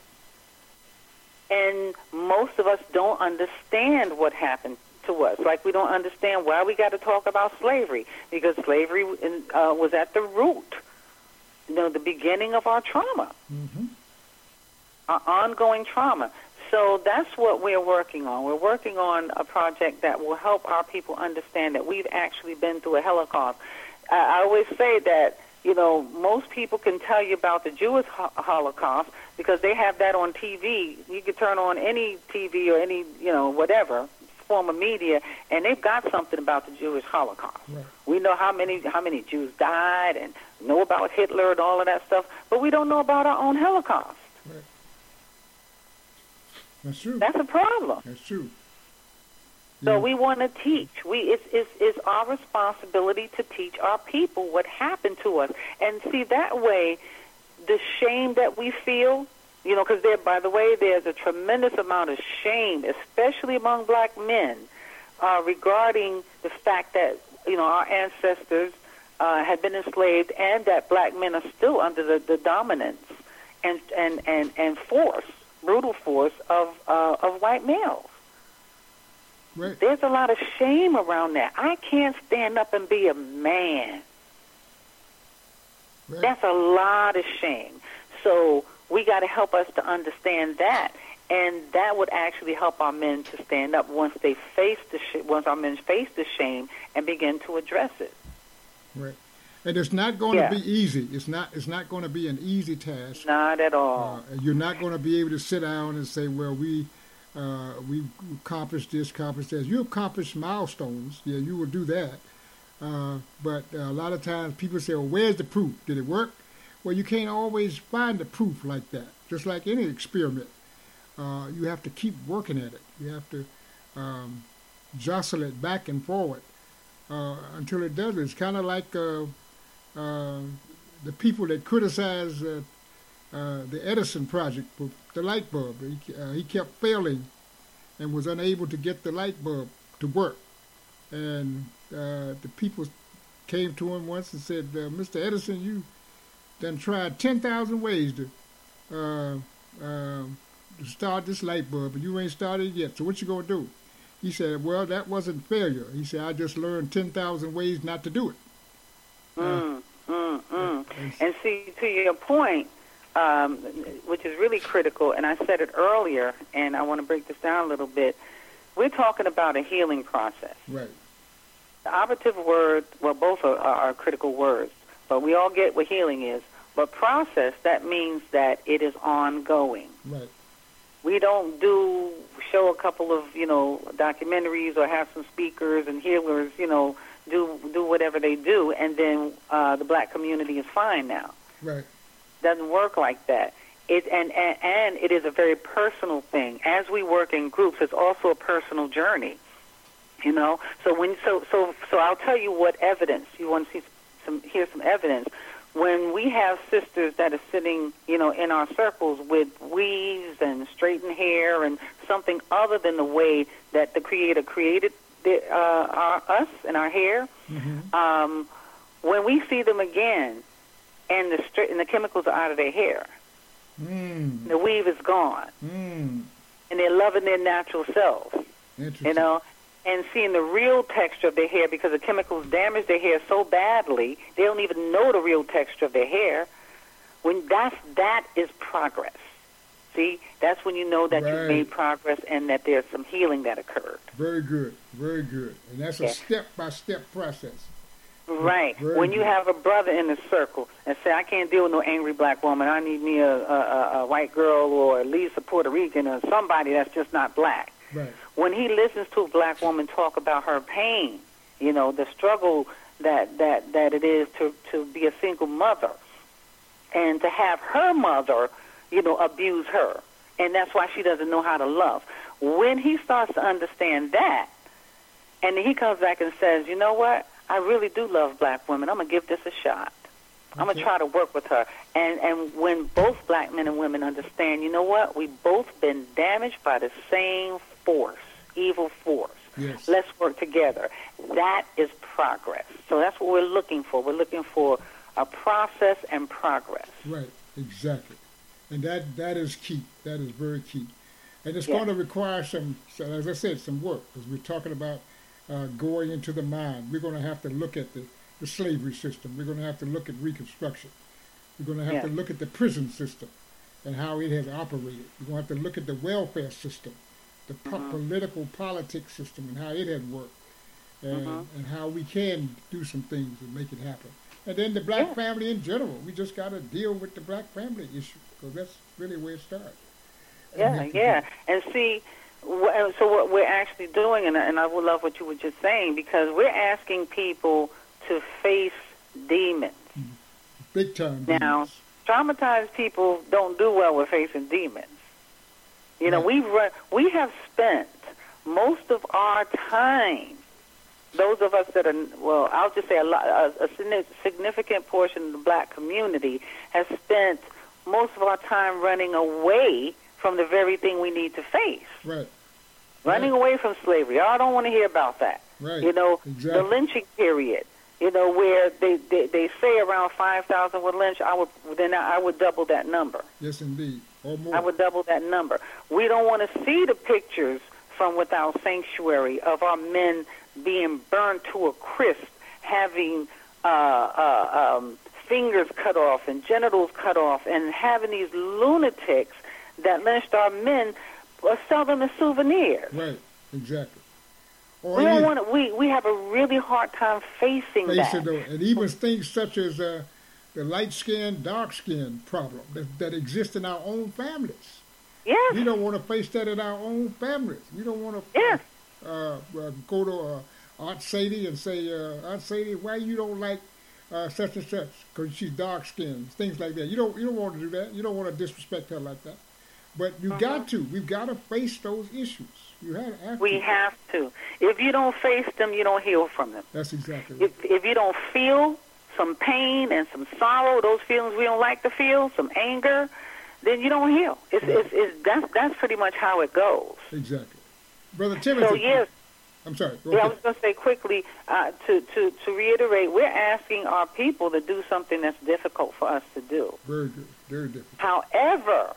And most of us don't understand what happened to us. Like we don't understand why we got to talk about slavery, because slavery uh, was at the root, you know, the beginning of our trauma, mm-hmm. our ongoing trauma. So that's what we're working on. We're working on a project that will help our people understand that we've actually been through a Holocaust. I, I always say that, you know, most people can tell you about the Jewish ho- Holocaust because they have that on T V. You can turn on any T V or any, you know, whatever form of media, and they've got something about the Jewish Holocaust. Right. We know how many how many Jews died and know about Hitler and all of that stuff, but we don't know about our own Holocaust. Right. That's true. That's a problem. That's true. So Yeah. we want to teach. We it's, it's, it's our responsibility to teach our people what happened to us. And see, that way, the shame that we feel, you know, because there, by the way, there's a tremendous amount of shame, especially among black men, uh, regarding the fact that, you know, our ancestors uh, had been enslaved, and that black men are still under the, the dominance and, and, and, and force, brutal force of uh, of white males. Right. There's a lot of shame around that. I can't stand up and be a man. Right. That's a lot of shame. So we got to help us to understand that, and that would actually help our men to stand up once they face the sh- once our men face the shame and begin to address it. Right. And it's not going Yeah. to be easy. It's not. It's not going to be an easy task. Not at all. Uh, you're not going to be able to sit down and say, "Well, we uh, we accomplished this, accomplished that." You accomplished milestones. Yeah, you will do that. Uh, but uh, a lot of times people say, "Well, where's the proof? Did it work?" Well, you can't always find the proof like that. Just like any experiment, uh, you have to keep working at it. You have to um, jostle it back and forward uh, until it does. It's kind of like uh, uh, the people that criticize uh, uh, the Edison project for the light bulb. He, uh, he kept failing and was unable to get the light bulb to work. And uh, the people came to him once and said, uh, "Mister Edison, you done tried ten thousand ways to, uh, uh, to start this light bulb, but you ain't started it yet. So what you gonna do?" He said, "Well, that wasn't failure." He said, "I just learned ten thousand ways not to do it." Mm, mm, mm. And see, to your point, um, which is really critical, and I said it earlier, and I want to break this down a little bit, we're talking about a healing process. Right. The operative word, well, both are, are critical words, but we all get what healing is. But process, that means that it is ongoing. Right. We don't do, show a couple of, you know, documentaries or have some speakers and healers, you know, do do whatever they do, and then uh, the black community is fine now. Right. Doesn't work like that. It and, and and it is a very personal thing. As we work in groups, it's also a personal journey. You know, so when so so so I'll tell you what evidence you want to see some hear some evidence. When we have sisters that are sitting, you know, in our circles with weaves and straightened hair and something other than the way that the Creator created the, uh, our, us and our hair, Mm-hmm. um, when we see them again, and the straight and the chemicals are out of their hair, Mm. the weave is gone, Mm. and they're loving their natural selves. Interesting. You know, and seeing the real texture of their hair, because the chemicals damage their hair so badly, they don't even know the real texture of their hair. When that's that is progress. See, that's when you know that Right. you've made progress and that there's some healing that occurred. Very good. Very good. And that's a Yeah. step-by-step process. Right. Very When you good. have a brother in the circle and say, "I can't deal with no angry black woman. I need me a, a, a white girl or at least a Puerto Rican or somebody that's just not black." Right. When he listens to a black woman talk about her pain, you know, the struggle that, that, that it is to, to be a single mother and to have her mother, you know, abuse her, and that's why she doesn't know how to love. When he starts to understand that, and then he comes back and says, "You know what? I really do love black women. I'm going to give this a shot. I'm going to Okay. try to work with her." And and when both black men and women understand, you know what? We've both been damaged by the same force, evil force. Yes. Let's work together. That is progress. So that's what we're looking for. We're looking for a process and progress. Right. Exactly. And that, that is key. That is very key. And it's Yeah. going to require some, so as I said, some work, because we're talking about uh, going into the mind. We're going to have to look at the, the slavery system. We're going to have to look at Reconstruction. We're going to have Yeah. to look at the prison system and how it has operated. We're going to have to look at the welfare system, the po- Mhm. political politics system and how it has worked, and, Mhm. and how we can do some things and make it happen. And then the black Yeah. family in general. We just got to deal with the black family issue, because that's really where it starts. And we Yeah, have to yeah. do- And see, wh- so what we're actually doing, and, and I would love what you were just saying, because we're asking people to face demons. Big time. Now, demons. traumatized people don't do well with facing demons. You know, Right. we've run, we have spent most of our time, those of us that are, well, I'll just say a, lot, a, a signi- significant portion of the black community has spent most of our time running away from the very thing we need to face. Right. Running Right. away from slavery. I don't want to hear about that. Right. You know, Exactly. the lynching period. You know, where they, they, they say around five thousand with lynch, I would then I would double that number. Yes, indeed, or more. I would double that number. We don't want to see the pictures from Without Sanctuary of our men being burned to a crisp, having uh, uh, um, fingers cut off and genitals cut off, and having these lunatics that lynched our men uh, sell them as souvenirs. Right, exactly. Or we don't even, want to, we we have a really hard time facing face that. it, though, and even things such as uh, the light skin, dark skin problem that, that exists in our own families. Yes. We don't want to face that in our own families. We don't want to yes. uh, uh, go to uh, Aunt Sadie and say, uh, Aunt Sadie, why you don't like uh, such and such? Because she's dark skinned, things like that. You don't you don't want to do that. You don't want to disrespect her like that. But you mm-hmm. got to. We've got to face those issues. You have, have we to. have to. If you don't face them, you don't heal from them. That's exactly right. If, if you don't feel some pain and some sorrow, those feelings we don't like to feel, some anger, then you don't heal. It's, right. it's, it's, that's, that's pretty much how it goes. Exactly. Brother Timothy. So, yes. I'm sorry. Yeah, I was going to say quickly, uh, to, to, to reiterate, we're asking our people to do something that's difficult for us to do. Very good. Very difficult. However,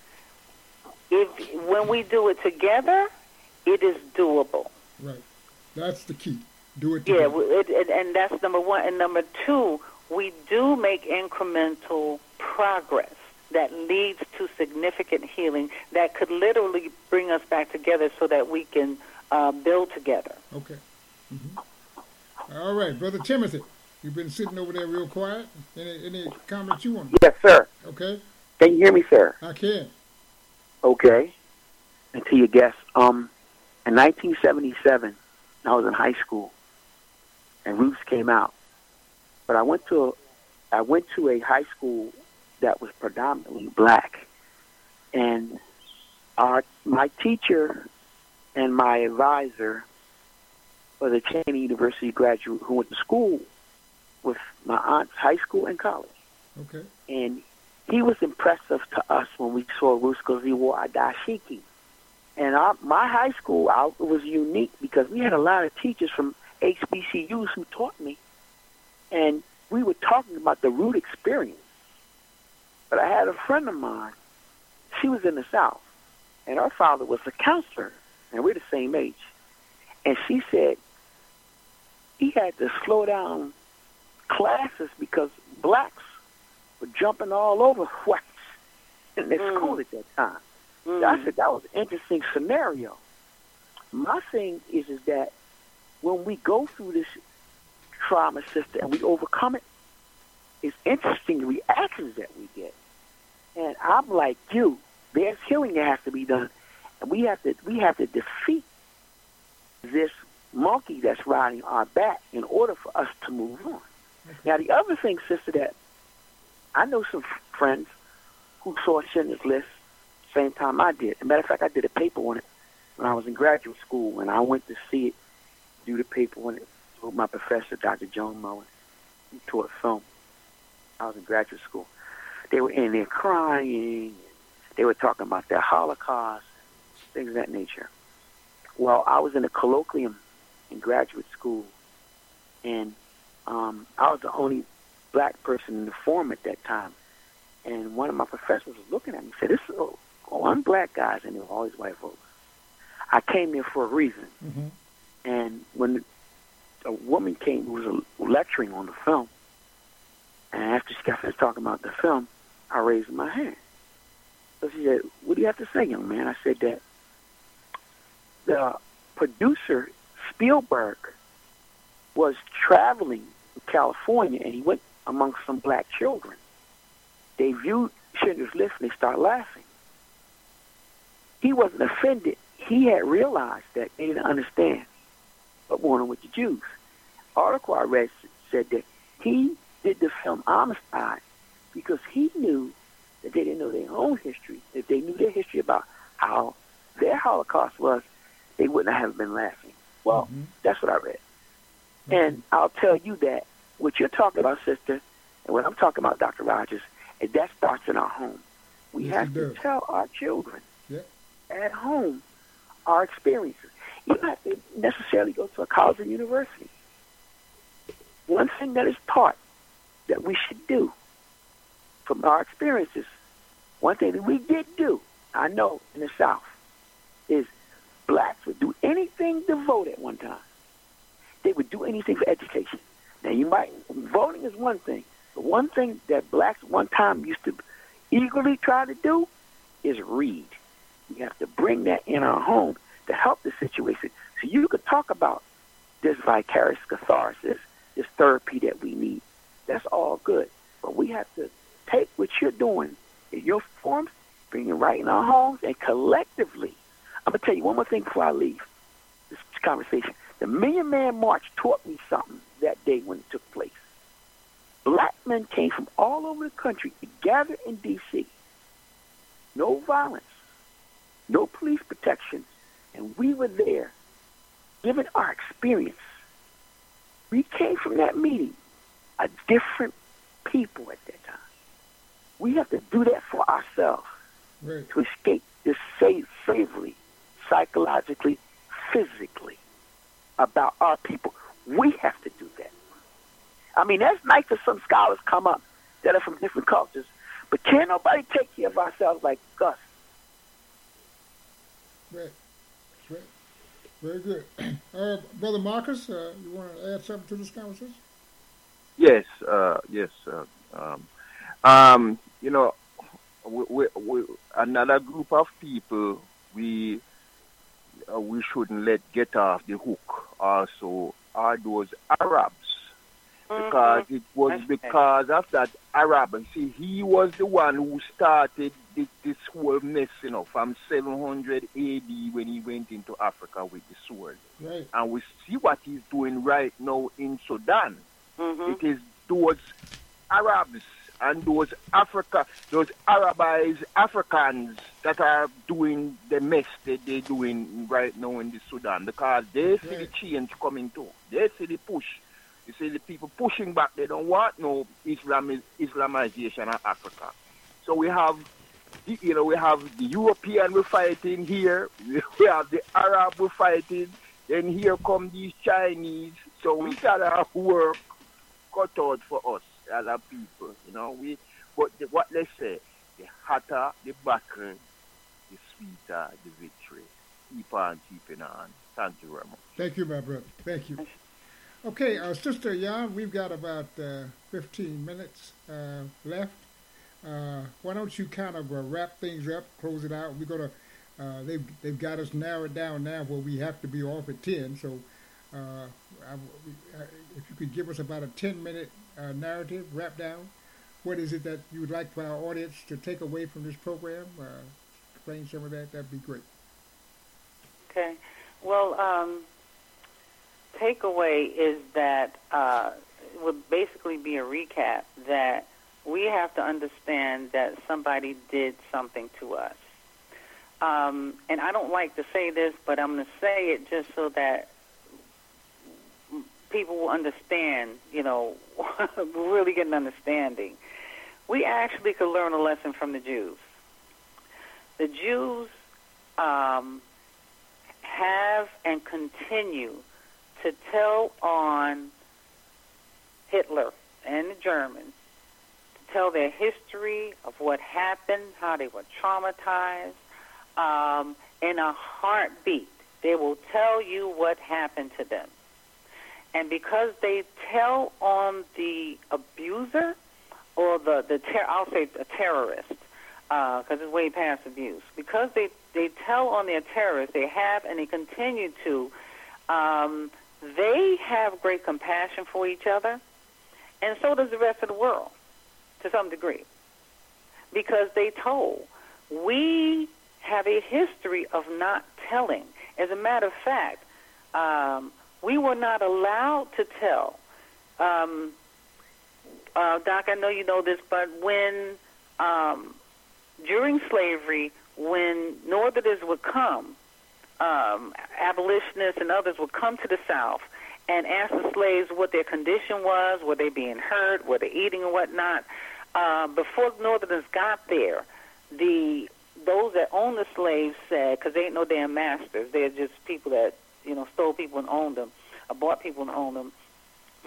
if when we do it together, it is doable. Right. That's the key. Do it together. Yeah, it, it, and that's number one. And number two, we do make incremental progress that leads to significant healing that could literally bring us back together so that we can uh, build together. Okay. Mm-hmm. All right, Brother Timothy, you've been sitting over there real quiet. Any, any comments you want? Yes, sir. Okay. Can you hear me, sir? I can. Okay. And to your guests, um, in nineteen seventy-seven, I was in high school, and Roots came out. But I went to a, I went to a high school that was predominantly black, and our my teacher and my advisor was a Cheney University graduate who went to school with my aunt's high school and college. Okay. And he was impressive to us when we saw Roots because he wore a dashiki. And our, my high school out was unique because we had a lot of teachers from H B C Us who taught me. And we were talking about the root experience. But I had a friend of mine, she was in the South, and her father was a counselor, and we're the same age. And she said he had to slow down classes because blacks were jumping all over whites in their Mm. school at that time. Mm. I said that was an interesting scenario. My thing is, is that when we go through this trauma, sister, and we overcome it, it's interesting the reactions that we get. And I'm like you, there's healing that has to be done, and we have to we have to defeat this monkey that's riding our back in order for us to move on. Okay. Now, the other thing, sister, that I know some f- friends who saw Schindler's List same time I did. As a matter of fact, I did a paper on it when I was in graduate school, and I went to see it, do the paper on it with my professor, Doctor Joan Mullen, who taught film. I was in graduate school. They were in there crying. They were talking about their Holocaust, things of that nature. Well, I was in a colloquium in graduate school, and um, I was the only black person in the forum at that time. And one of my professors was looking at me and said, "This is oh, one black guys, and they were always white folks. I came here for a reason." Mm-hmm. And when a woman came who was lecturing on the film, and after she got finished talking about the film, I raised my hand. So she said, "What do you have to say, young man?" I said that the producer, Spielberg, was traveling to California, and he went amongst some black children. They viewed Schindler's List, and they started laughing. He wasn't offended. He had realized that they didn't understand what went on with the Jews. Article I read said that he did the film Amistad because he knew that they didn't know their own history. If they knew their history about how their Holocaust was, they wouldn't have been laughing. Well, mm-hmm. That's what I read. Mm-hmm. And I'll tell you that what you're talking about, sister, and what I'm talking about, Doctor Rogers, is that starts in our home. We yes, have to does. tell our children yeah. at home our experiences. You don't have to necessarily go to a college or university. You one thing that is taught that we should do from our experiences, one thing that we did do, I know in the South, is blacks would do anything to vote at one time. They would do anything for education. Now, you might, voting is one thing, but one thing that blacks one time used to eagerly try to do is read. We have to bring that in our home to help the situation. So you could talk about this vicarious catharsis, this therapy that we need. That's all good. But we have to take what you're doing in your forms, bring it right in our homes, and collectively, I'm going to tell you one more thing before I leave this conversation. The Million Man March taught me something that day when it took place. Black men came from all over the country to gather in D C No violence, no police protection, and we were there given our experience. We came from that meeting a different people at that time. We have to do that for ourselves right. to escape this slavery, psychologically, physically, about our people. We have to do that. I mean, that's nice that some scholars come up that are from different cultures, but can't nobody take care of ourselves like us. Right. Right. Very good. Uh, Brother Marcus, uh, you want to add something to this conversation? Yes, uh, yes. Uh, um, um, you know, we, we, we, another group of people we uh, we shouldn't let get off the hook also are those Arabs. Because mm-hmm. it was because of that Arab. See, he was the one who started this, this whole mess, you know, from seven hundred A D when he went into Africa with the sword. Right. And we see what he's doing right now in Sudan. Mm-hmm. It is those Arabs and those Africa, those Arabized Africans that are doing the mess that they're doing right now in the Sudan, because they see right. the change coming too. They see the push. You see the people pushing back. They don't want no Islam, Islamization of Africa. So we have, you know, we have the European we're fighting here. We have the Arab we're fighting. Then here come these Chinese. So we gotta work cut out for us as a people. You know, we. But the, what they say, the hotter the battle, the sweeter the victory. Keep on keeping on. Thank you very much. Thank you, my brother. Thank you. Okay, uh, Sister Jan, we've got about uh, fifteen minutes uh, left. Uh, why don't you kind of uh, wrap things up, close it out? We're gonna. Uh, they've they've got us narrowed down now where we have to be off at ten. So, uh, I, I, if you could give us about a ten minute uh, narrative, wrap down. What is it that you would like for our audience to take away from this program? Uh, explain some of that. That'd be great. Okay. Well. Um takeaway is that uh, it would basically be a recap that we have to understand that somebody did something to us. Um, and I don't like to say this, but I'm going to say it just so that people will understand, you know, really get an understanding. We actually could learn a lesson from the Jews. The Jews um, have and continue to tell on Hitler and the Germans, to tell their history of what happened, how they were traumatized. Um, in a heartbeat, they will tell you what happened to them. And because they tell on the abuser, or the, the ter- I'll say a terrorist, because uh, it's way past abuse. Because they, they tell on their terrorists, they have and they continue to, um, they have great compassion for each other, and so does the rest of the world, to some degree, because they told. We have a history of not telling. As a matter of fact, um, we were not allowed to tell. Um, uh, Doc, I know you know this, but when, um, during slavery, when Northerners would come, Um, abolitionists and others would come to the South and ask the slaves what their condition was, were they being hurt, were they eating and whatnot. Uh, before the Northerners got there, the those that owned the slaves said, because they ain't no damn masters, they're just people that, you know, stole people and owned them, or bought people and owned them.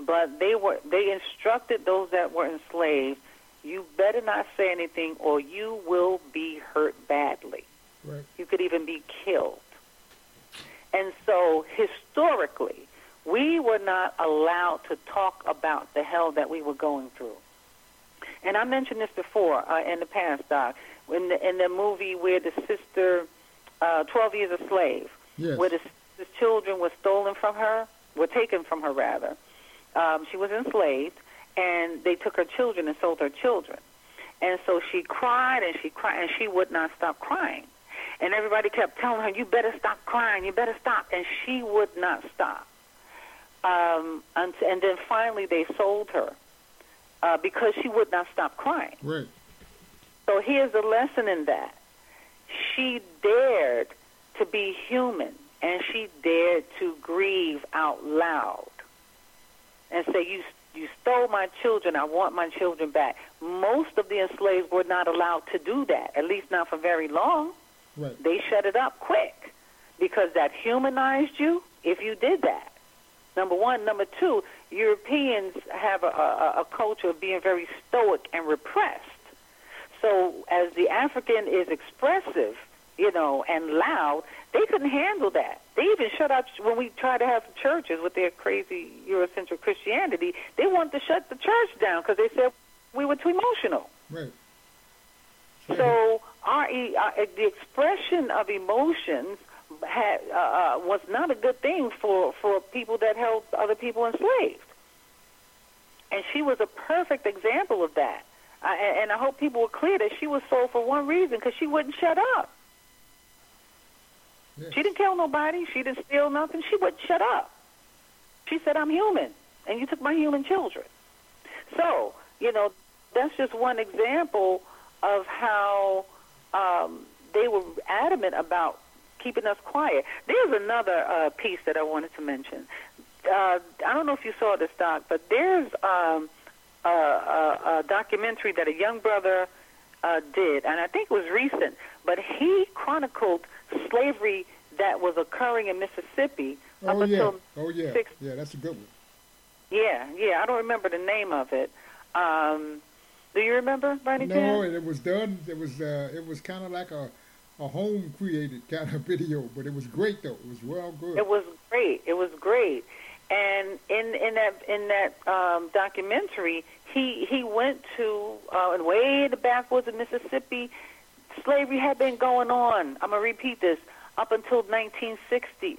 but they were they instructed those that were enslaved, you better not say anything or you will be hurt badly. Right. You could even be killed. And so historically, we were not allowed to talk about the hell that we were going through. And I mentioned this before uh, in the past, Doc, in the, in the movie where the sister, uh, twelve Years a Slave, yes. where the, the children were stolen from her, were taken from her, rather. Um, she was enslaved, and they took her children and sold her children. And so she cried and she cried, and she would not stop crying. And everybody kept telling her, you better stop crying, you better stop. And she would not stop. Um, and, and then finally they sold her uh, because she would not stop crying. Right. So here's the lesson in that. She dared to be human, and she dared to grieve out loud and say, you you stole my children, I want my children back. Most of the enslaved were not allowed to do that, at least not for very long. Right. They shut it up quick because that humanized you if you did that. Number one. Number two, Europeans have a, a, a culture of being very stoic and repressed. So as the African is expressive, you know, and loud, they couldn't handle that. They even shut up when we tried to have churches with their crazy Eurocentric Christianity. They wanted to shut the church down because they said we were too emotional. Right. So our, uh, the expression of emotions had, uh, uh, was not a good thing for, for people that held other people enslaved. And she was a perfect example of that. Uh, and I hope people were clear that she was sold for one reason, because she wouldn't shut up. Yes. She didn't kill nobody. She didn't steal nothing. She wouldn't shut up. She said, I'm human, and you took my human children. So, you know, that's just one example of how um, they were adamant about keeping us quiet. There's another uh, piece that I wanted to mention. Uh, I don't know if you saw this, Doc, but there's um, a, a, a documentary that a young brother uh, did, and I think it was recent, but he chronicled slavery that was occurring in Mississippi oh, up yeah. until oh yeah, six. yeah, that's a good one. Yeah, yeah, I don't remember the name of it. Um, do you remember, by any No, chance? and it was done. It was uh, it was kind of like a a home created kind of video, but it was great though. It was well good. It was great. It was great. And in in that in that um, documentary, he he went to uh, way in the backwoods of Mississippi. Slavery had been going on. I'm gonna repeat this up until nineteen sixties,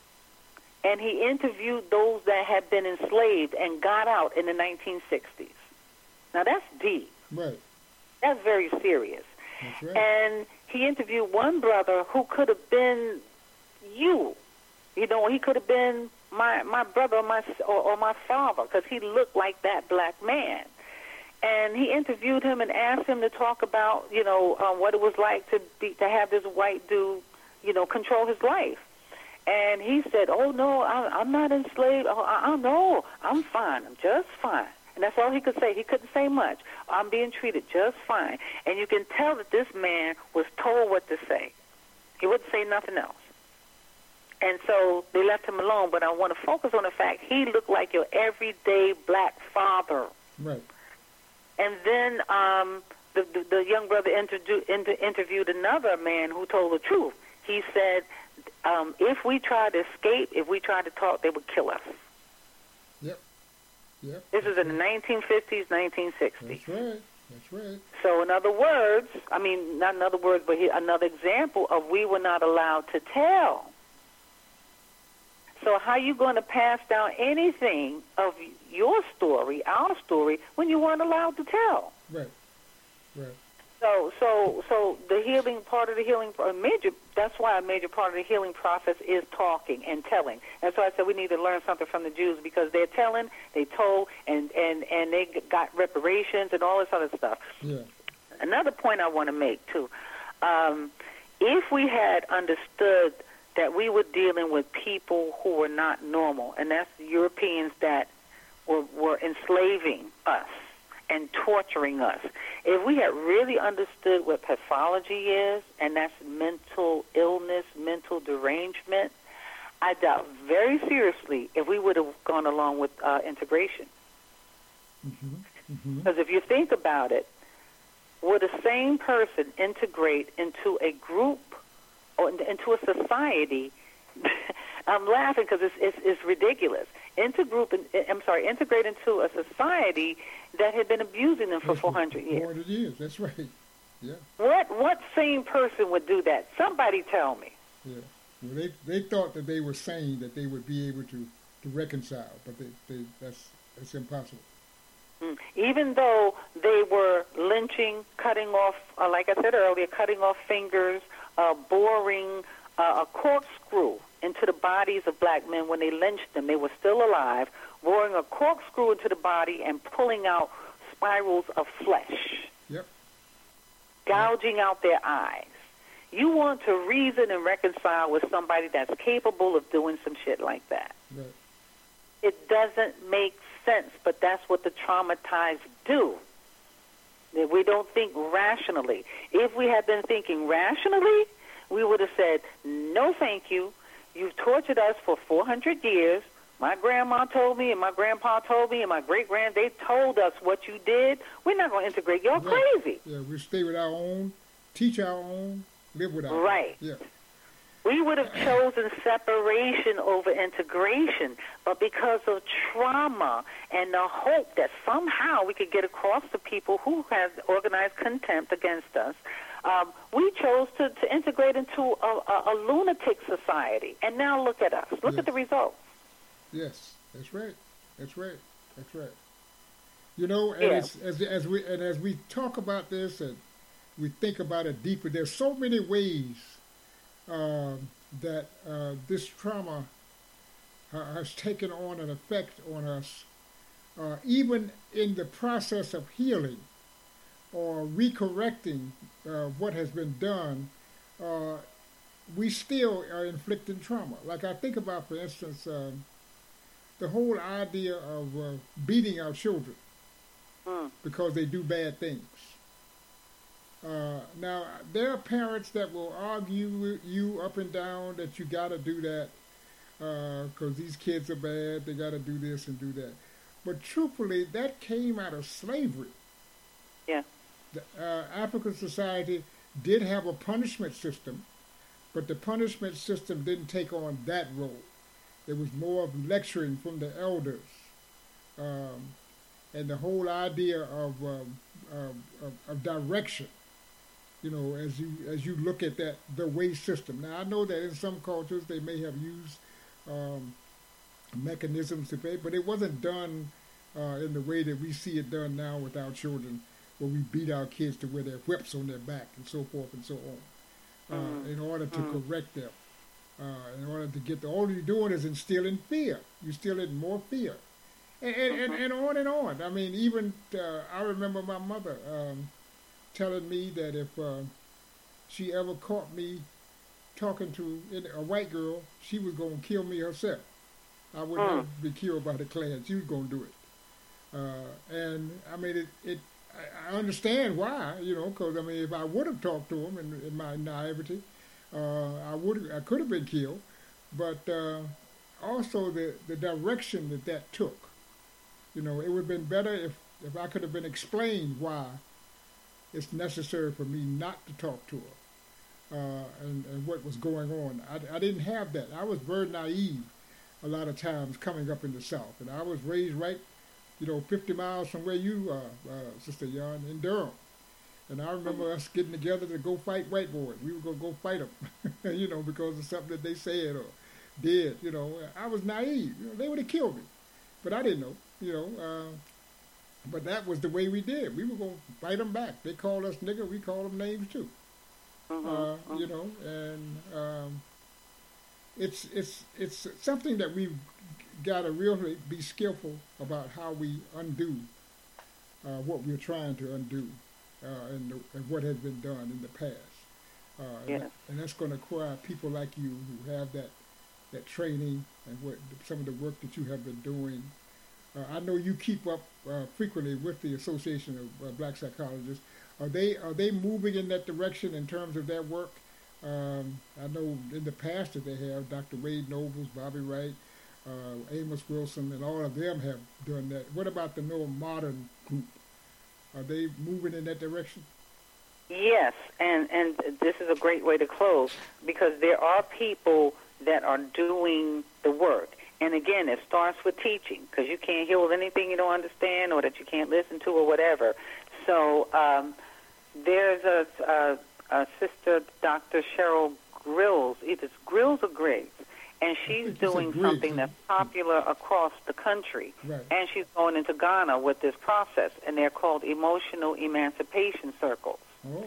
and he interviewed those that had been enslaved and got out in the nineteen sixties. Now that's deep. Right. That's very serious. That's right. And he interviewed one brother who could have been you. You know, he could have been my my brother or my or, or my father, because he looked like that black man. And he interviewed him and asked him to talk about, you know, um, what it was like to be to have this white dude, you know, control his life. And he said, "Oh no, I, I'm not enslaved. Oh, I, I know, I'm fine. I'm just fine." And that's all he could say. He couldn't say much. I'm being treated just fine. And you can tell that this man was told what to say. He wouldn't say nothing else. And so they left him alone. But I want to focus on the fact he looked like your everyday black father. Right. And then um, the, the, the young brother inter- inter- interviewed another man who told the truth. He said, um, if we tried to escape, if we tried to talk, they would kill us. Yep. Yep. This is in the nineteen fifties, nineteen sixties. That's right. That's right. So in other words, I mean, not in other words, but here, another example of we were not allowed to tell. So how are you going to pass down anything of your story, our story, when you weren't allowed to tell? Right. Right. So, so, so the healing part of the healing, a major. That's why a major part of the healing process is talking and telling. That's why I said we need to learn something from the Jews, because they're telling, they told, and and and they got reparations and all this other stuff. Yeah. Another point I want to make too: um, if we had understood that we were dealing with people who were not normal, and that's the Europeans that were, were enslaving us and torturing us. If we had really understood what pathology is, and that's mental illness, mental derangement, I doubt very seriously if we would have gone along with uh, integration. Mm-hmm. Mm-hmm. Because if you think about it, would the same person integrate into a group or into a society? I'm laughing because it's, it's, it's ridiculous. Intergroup, I'm sorry, integrate into a society that had been abusing them for That's four hundred years. four hundred years, that's right. Yeah. What what sane person would do that? Somebody tell me. Yeah. Well, they they thought that they were sane, that they would be able to, to reconcile, but they, they that's that's impossible. Mm. Even though they were lynching, cutting off, uh, like I said earlier, cutting off fingers, uh, boring uh, a corkscrew into the bodies of black men when they lynched them, they were still alive, boring a corkscrew into the body and pulling out spirals of flesh. Yep. Gouging out their eyes. You want to reason and reconcile with somebody that's capable of doing some shit like that. Right. It doesn't make sense, but that's what the traumatized do. We don't think rationally. If we had been thinking rationally, we would have said, no thank you. You've tortured us for four hundred years. My grandma told me, and my grandpa told me, and my great-grand, they told us what you did. We're not going to integrate. You're Right. crazy. Yeah, we stay with our own, teach our own, live with our own. Right. Yeah. We would have chosen separation over integration, but because of trauma and the hope that somehow we could get across to people who have organized contempt against us, um, we chose to, to integrate into a, a, a lunatic society. And now look at us. Look Yes. at the results. Yes, that's right. That's right. That's right. You know, and Yeah. it's, as as we and as we talk about this and we think about it deeper, there's so many ways um, that uh, this trauma uh, has taken on an effect on us, uh, even in the process of healing or recorrecting uh, what has been done. Uh, we still are inflicting trauma. Like I think about, for instance, um, the whole idea of uh, beating our children Mm. because they do bad things. Uh, now, there are parents that will argue with you up and down that you got to do that because uh, these kids are bad, they got to do this and do that. But truthfully, that came out of slavery. Yeah. The, uh, African society did have a punishment system, but the punishment system didn't take on that role. It was more of lecturing from the elders. Um, and the whole idea of, um, of, of, of direction, you know, as you as you look at that, the way system. Now, I know that in some cultures they may have used um, mechanisms to pay, but it wasn't done uh, in the way that we see it done now with our children, where we beat our kids to wear their whips on their back and so forth and so on, uh, mm. in order to mm. correct them. Uh, in order to get the, all you're doing is instilling fear. You're instilling more fear. And, and, and, and on and on. I mean, even uh, I remember my mother um, telling me that if uh, she ever caught me talking to a white girl, she was going to kill me herself. I would mm. not be killed by the Klan. She was going to do it. Uh, and, I mean, it, it I, I understand why, you know, because, I mean, if I would have talked to him in, in my naivety, uh, I would I could have been killed. But uh, also the, the direction that that took. You know, it would have been better if, if I could have been explained why it's necessary for me not to talk to her uh, and, and what was going on. I, I didn't have that. I was very naive a lot of times coming up in the South. And I was raised right, you know, fifty miles from where you are, uh, Sister Yon, in Durham. And I remember us getting together to go fight white boys. We were going to go fight them, you know, because of something that they said or did. You know, I was naive. You know, they would have killed me. But I didn't know. You know, uh, but that was the way we did. We were going to fight them back. They called us nigger. We called them names too. Mm-hmm. Uh, you know, and um, it's it's it's something that we've got to really be skillful about how we undo uh, what we're trying to undo uh, and, the, and what has been done in the past. Uh, yes. and, and that's going to require people like you who have that that training and what some of the work that you have been doing. Uh, I know you keep up uh, frequently with the Association of uh, Black Psychologists. Are they are they moving in that direction in terms of their work Um, I know in the past that they have Doctor Wade Nobles, Bobby Wright, uh, Amos Wilson, and all of them have done that. What about the more modern group? Are they moving in that direction? Yes, and, and this is a great way to close because there are people that are doing the work. And again, it starts with teaching because you can't heal with anything you don't understand or that you can't listen to or whatever. So um, there's a, a, a sister, Doctor Cheryl Grills, either it's Grills or Griggs, and she's doing Griggs, something huh? that's popular across the country. Right. And she's going into Ghana with this process, and they're called emotional emancipation circles. Oh.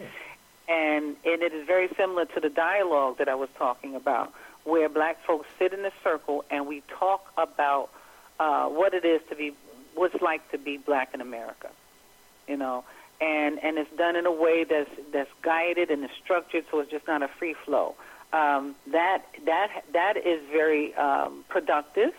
And, and it is very similar to the dialogue that I was talking about, where black folks sit in a circle and we talk about uh, what it is to be, what it's like to be black in America, you know, and and it's done in a way that's that's guided and is structured, so it's just not a free flow. Um, that that that is very um, productive.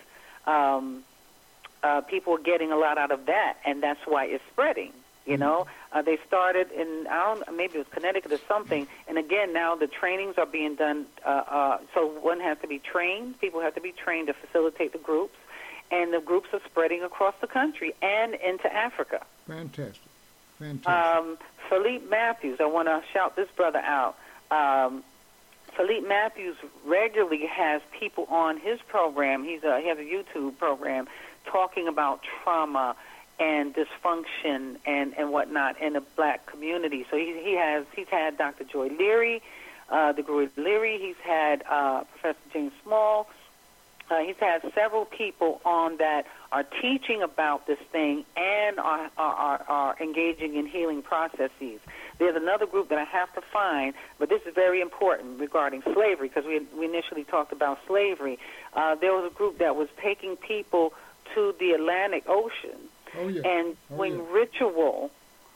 Um, uh, people are getting a lot out of that, and that's why it's spreading. You know, uh, they started in, I don't, maybe it was Connecticut or something, and again, now the trainings are being done, uh, uh, so one has to be trained, people have to be trained to facilitate the groups, and the groups are spreading across the country and into Africa. Fantastic. Fantastic. Um, Philippe Matthews, I want to shout this brother out. Um, Philippe Matthews regularly has people on his program, He's a, he has a YouTube program, talking about trauma and dysfunction and, and whatnot in the black community. So he, he has he's had Doctor Joy Leary, uh, the Joy Leary. He's had uh, Professor James Small. Uh, he's had several people on that are teaching about this thing and are, are, are engaging in healing processes. There's another group that I have to find, but this is very important regarding slavery because we, we initially talked about slavery. Uh, there was a group that was taking people to the Atlantic Ocean Oh, yeah. and oh, doing yeah. ritual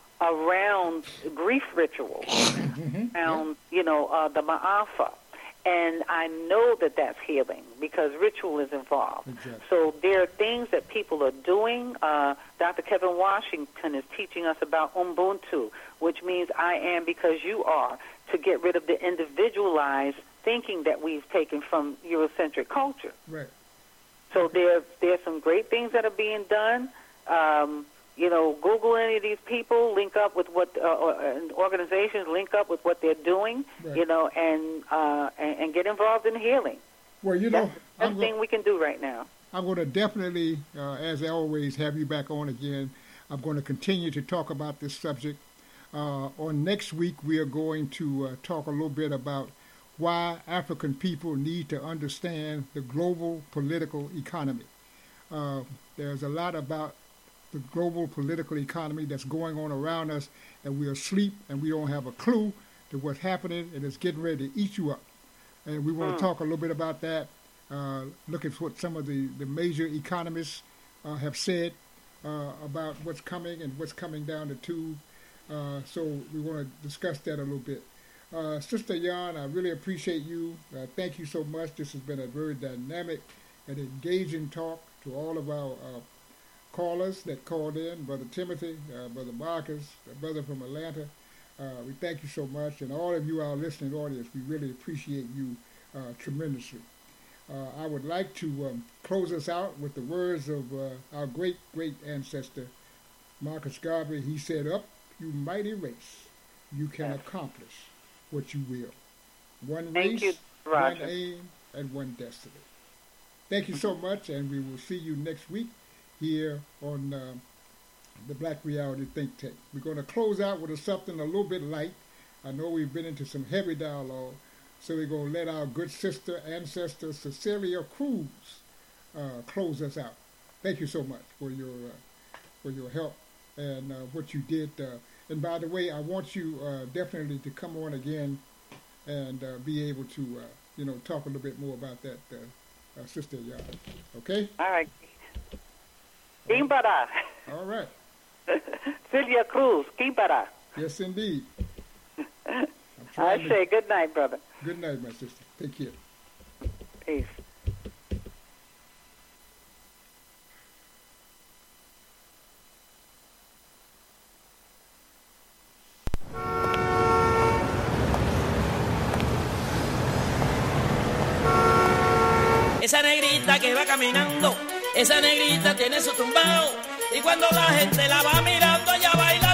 around grief ritual, Mm-hmm. around, you know, uh, the Ma'afa. And I know that that's healing because ritual is involved. Exactly. So there are things that people are doing. Uh, Doctor Kevin Washington is teaching us about Ubuntu, which means I am because you are, to get rid of the individualized thinking that we've taken from Eurocentric culture. Right. So there, there's some great things that are being done. Um, you know, Google any of these people, link up with what uh, or, organizations, link up with what they're doing, Right. you know, and, uh, and and get involved in healing. Well, you know, That's the best I'm, thing go- we can do right now. I'm going to definitely, uh, as always, have you back on again. I'm going to continue to talk about this subject. Uh, on next week, we are going to uh, talk a little bit about why African people need to understand the global political economy. Uh, there's a lot about the global political economy that's going on around us, and we're asleep and we don't have a clue to what's happening, and it's getting ready to eat you up. And we want Mm. to talk a little bit about that, uh, look at what some of the, the major economists uh, have said uh, about what's coming and what's coming down the tube. Uh, so we want to discuss that a little bit. Uh, Sister Jan, I really appreciate you. Uh, thank you so much. This has been a very dynamic and engaging talk to all of our uh, callers that called in, Brother Timothy, uh, Brother Marcus, a brother from Atlanta. Uh, we thank you so much, and all of you, our listening audience, we really appreciate you uh, tremendously. Uh, I would like to um, close us out with the words of uh, our great, great ancestor, Marcus Garvey. He said, "Up, you mighty race, you can Yes. accomplish what you will. One Thank race, you, Roger. one aim, and one destiny." Thank you so much, and we will see you next week here on uh, the Black Reality Think Tank. We're going to close out with a, something a little bit light. I know we've been into some heavy dialogue, so we're going to let our good sister, ancestor Cecilia Cruz, uh, close us out. Thank you so much for your uh, for your help and uh, what you did. Uh, and by the way, I want you uh, definitely to come on again and uh, be able to, uh, you know, talk a little bit more about that, uh, uh, Sister Yard. Okay? All right. Kimbara. All right. Celia Cruz. Kimbara. Yes, indeed. I'm I trying to- say good night, brother. Good night, my sister. Take care. Peace. va caminando, esa negrita tiene su tumbao, y cuando la gente la va mirando, ella baila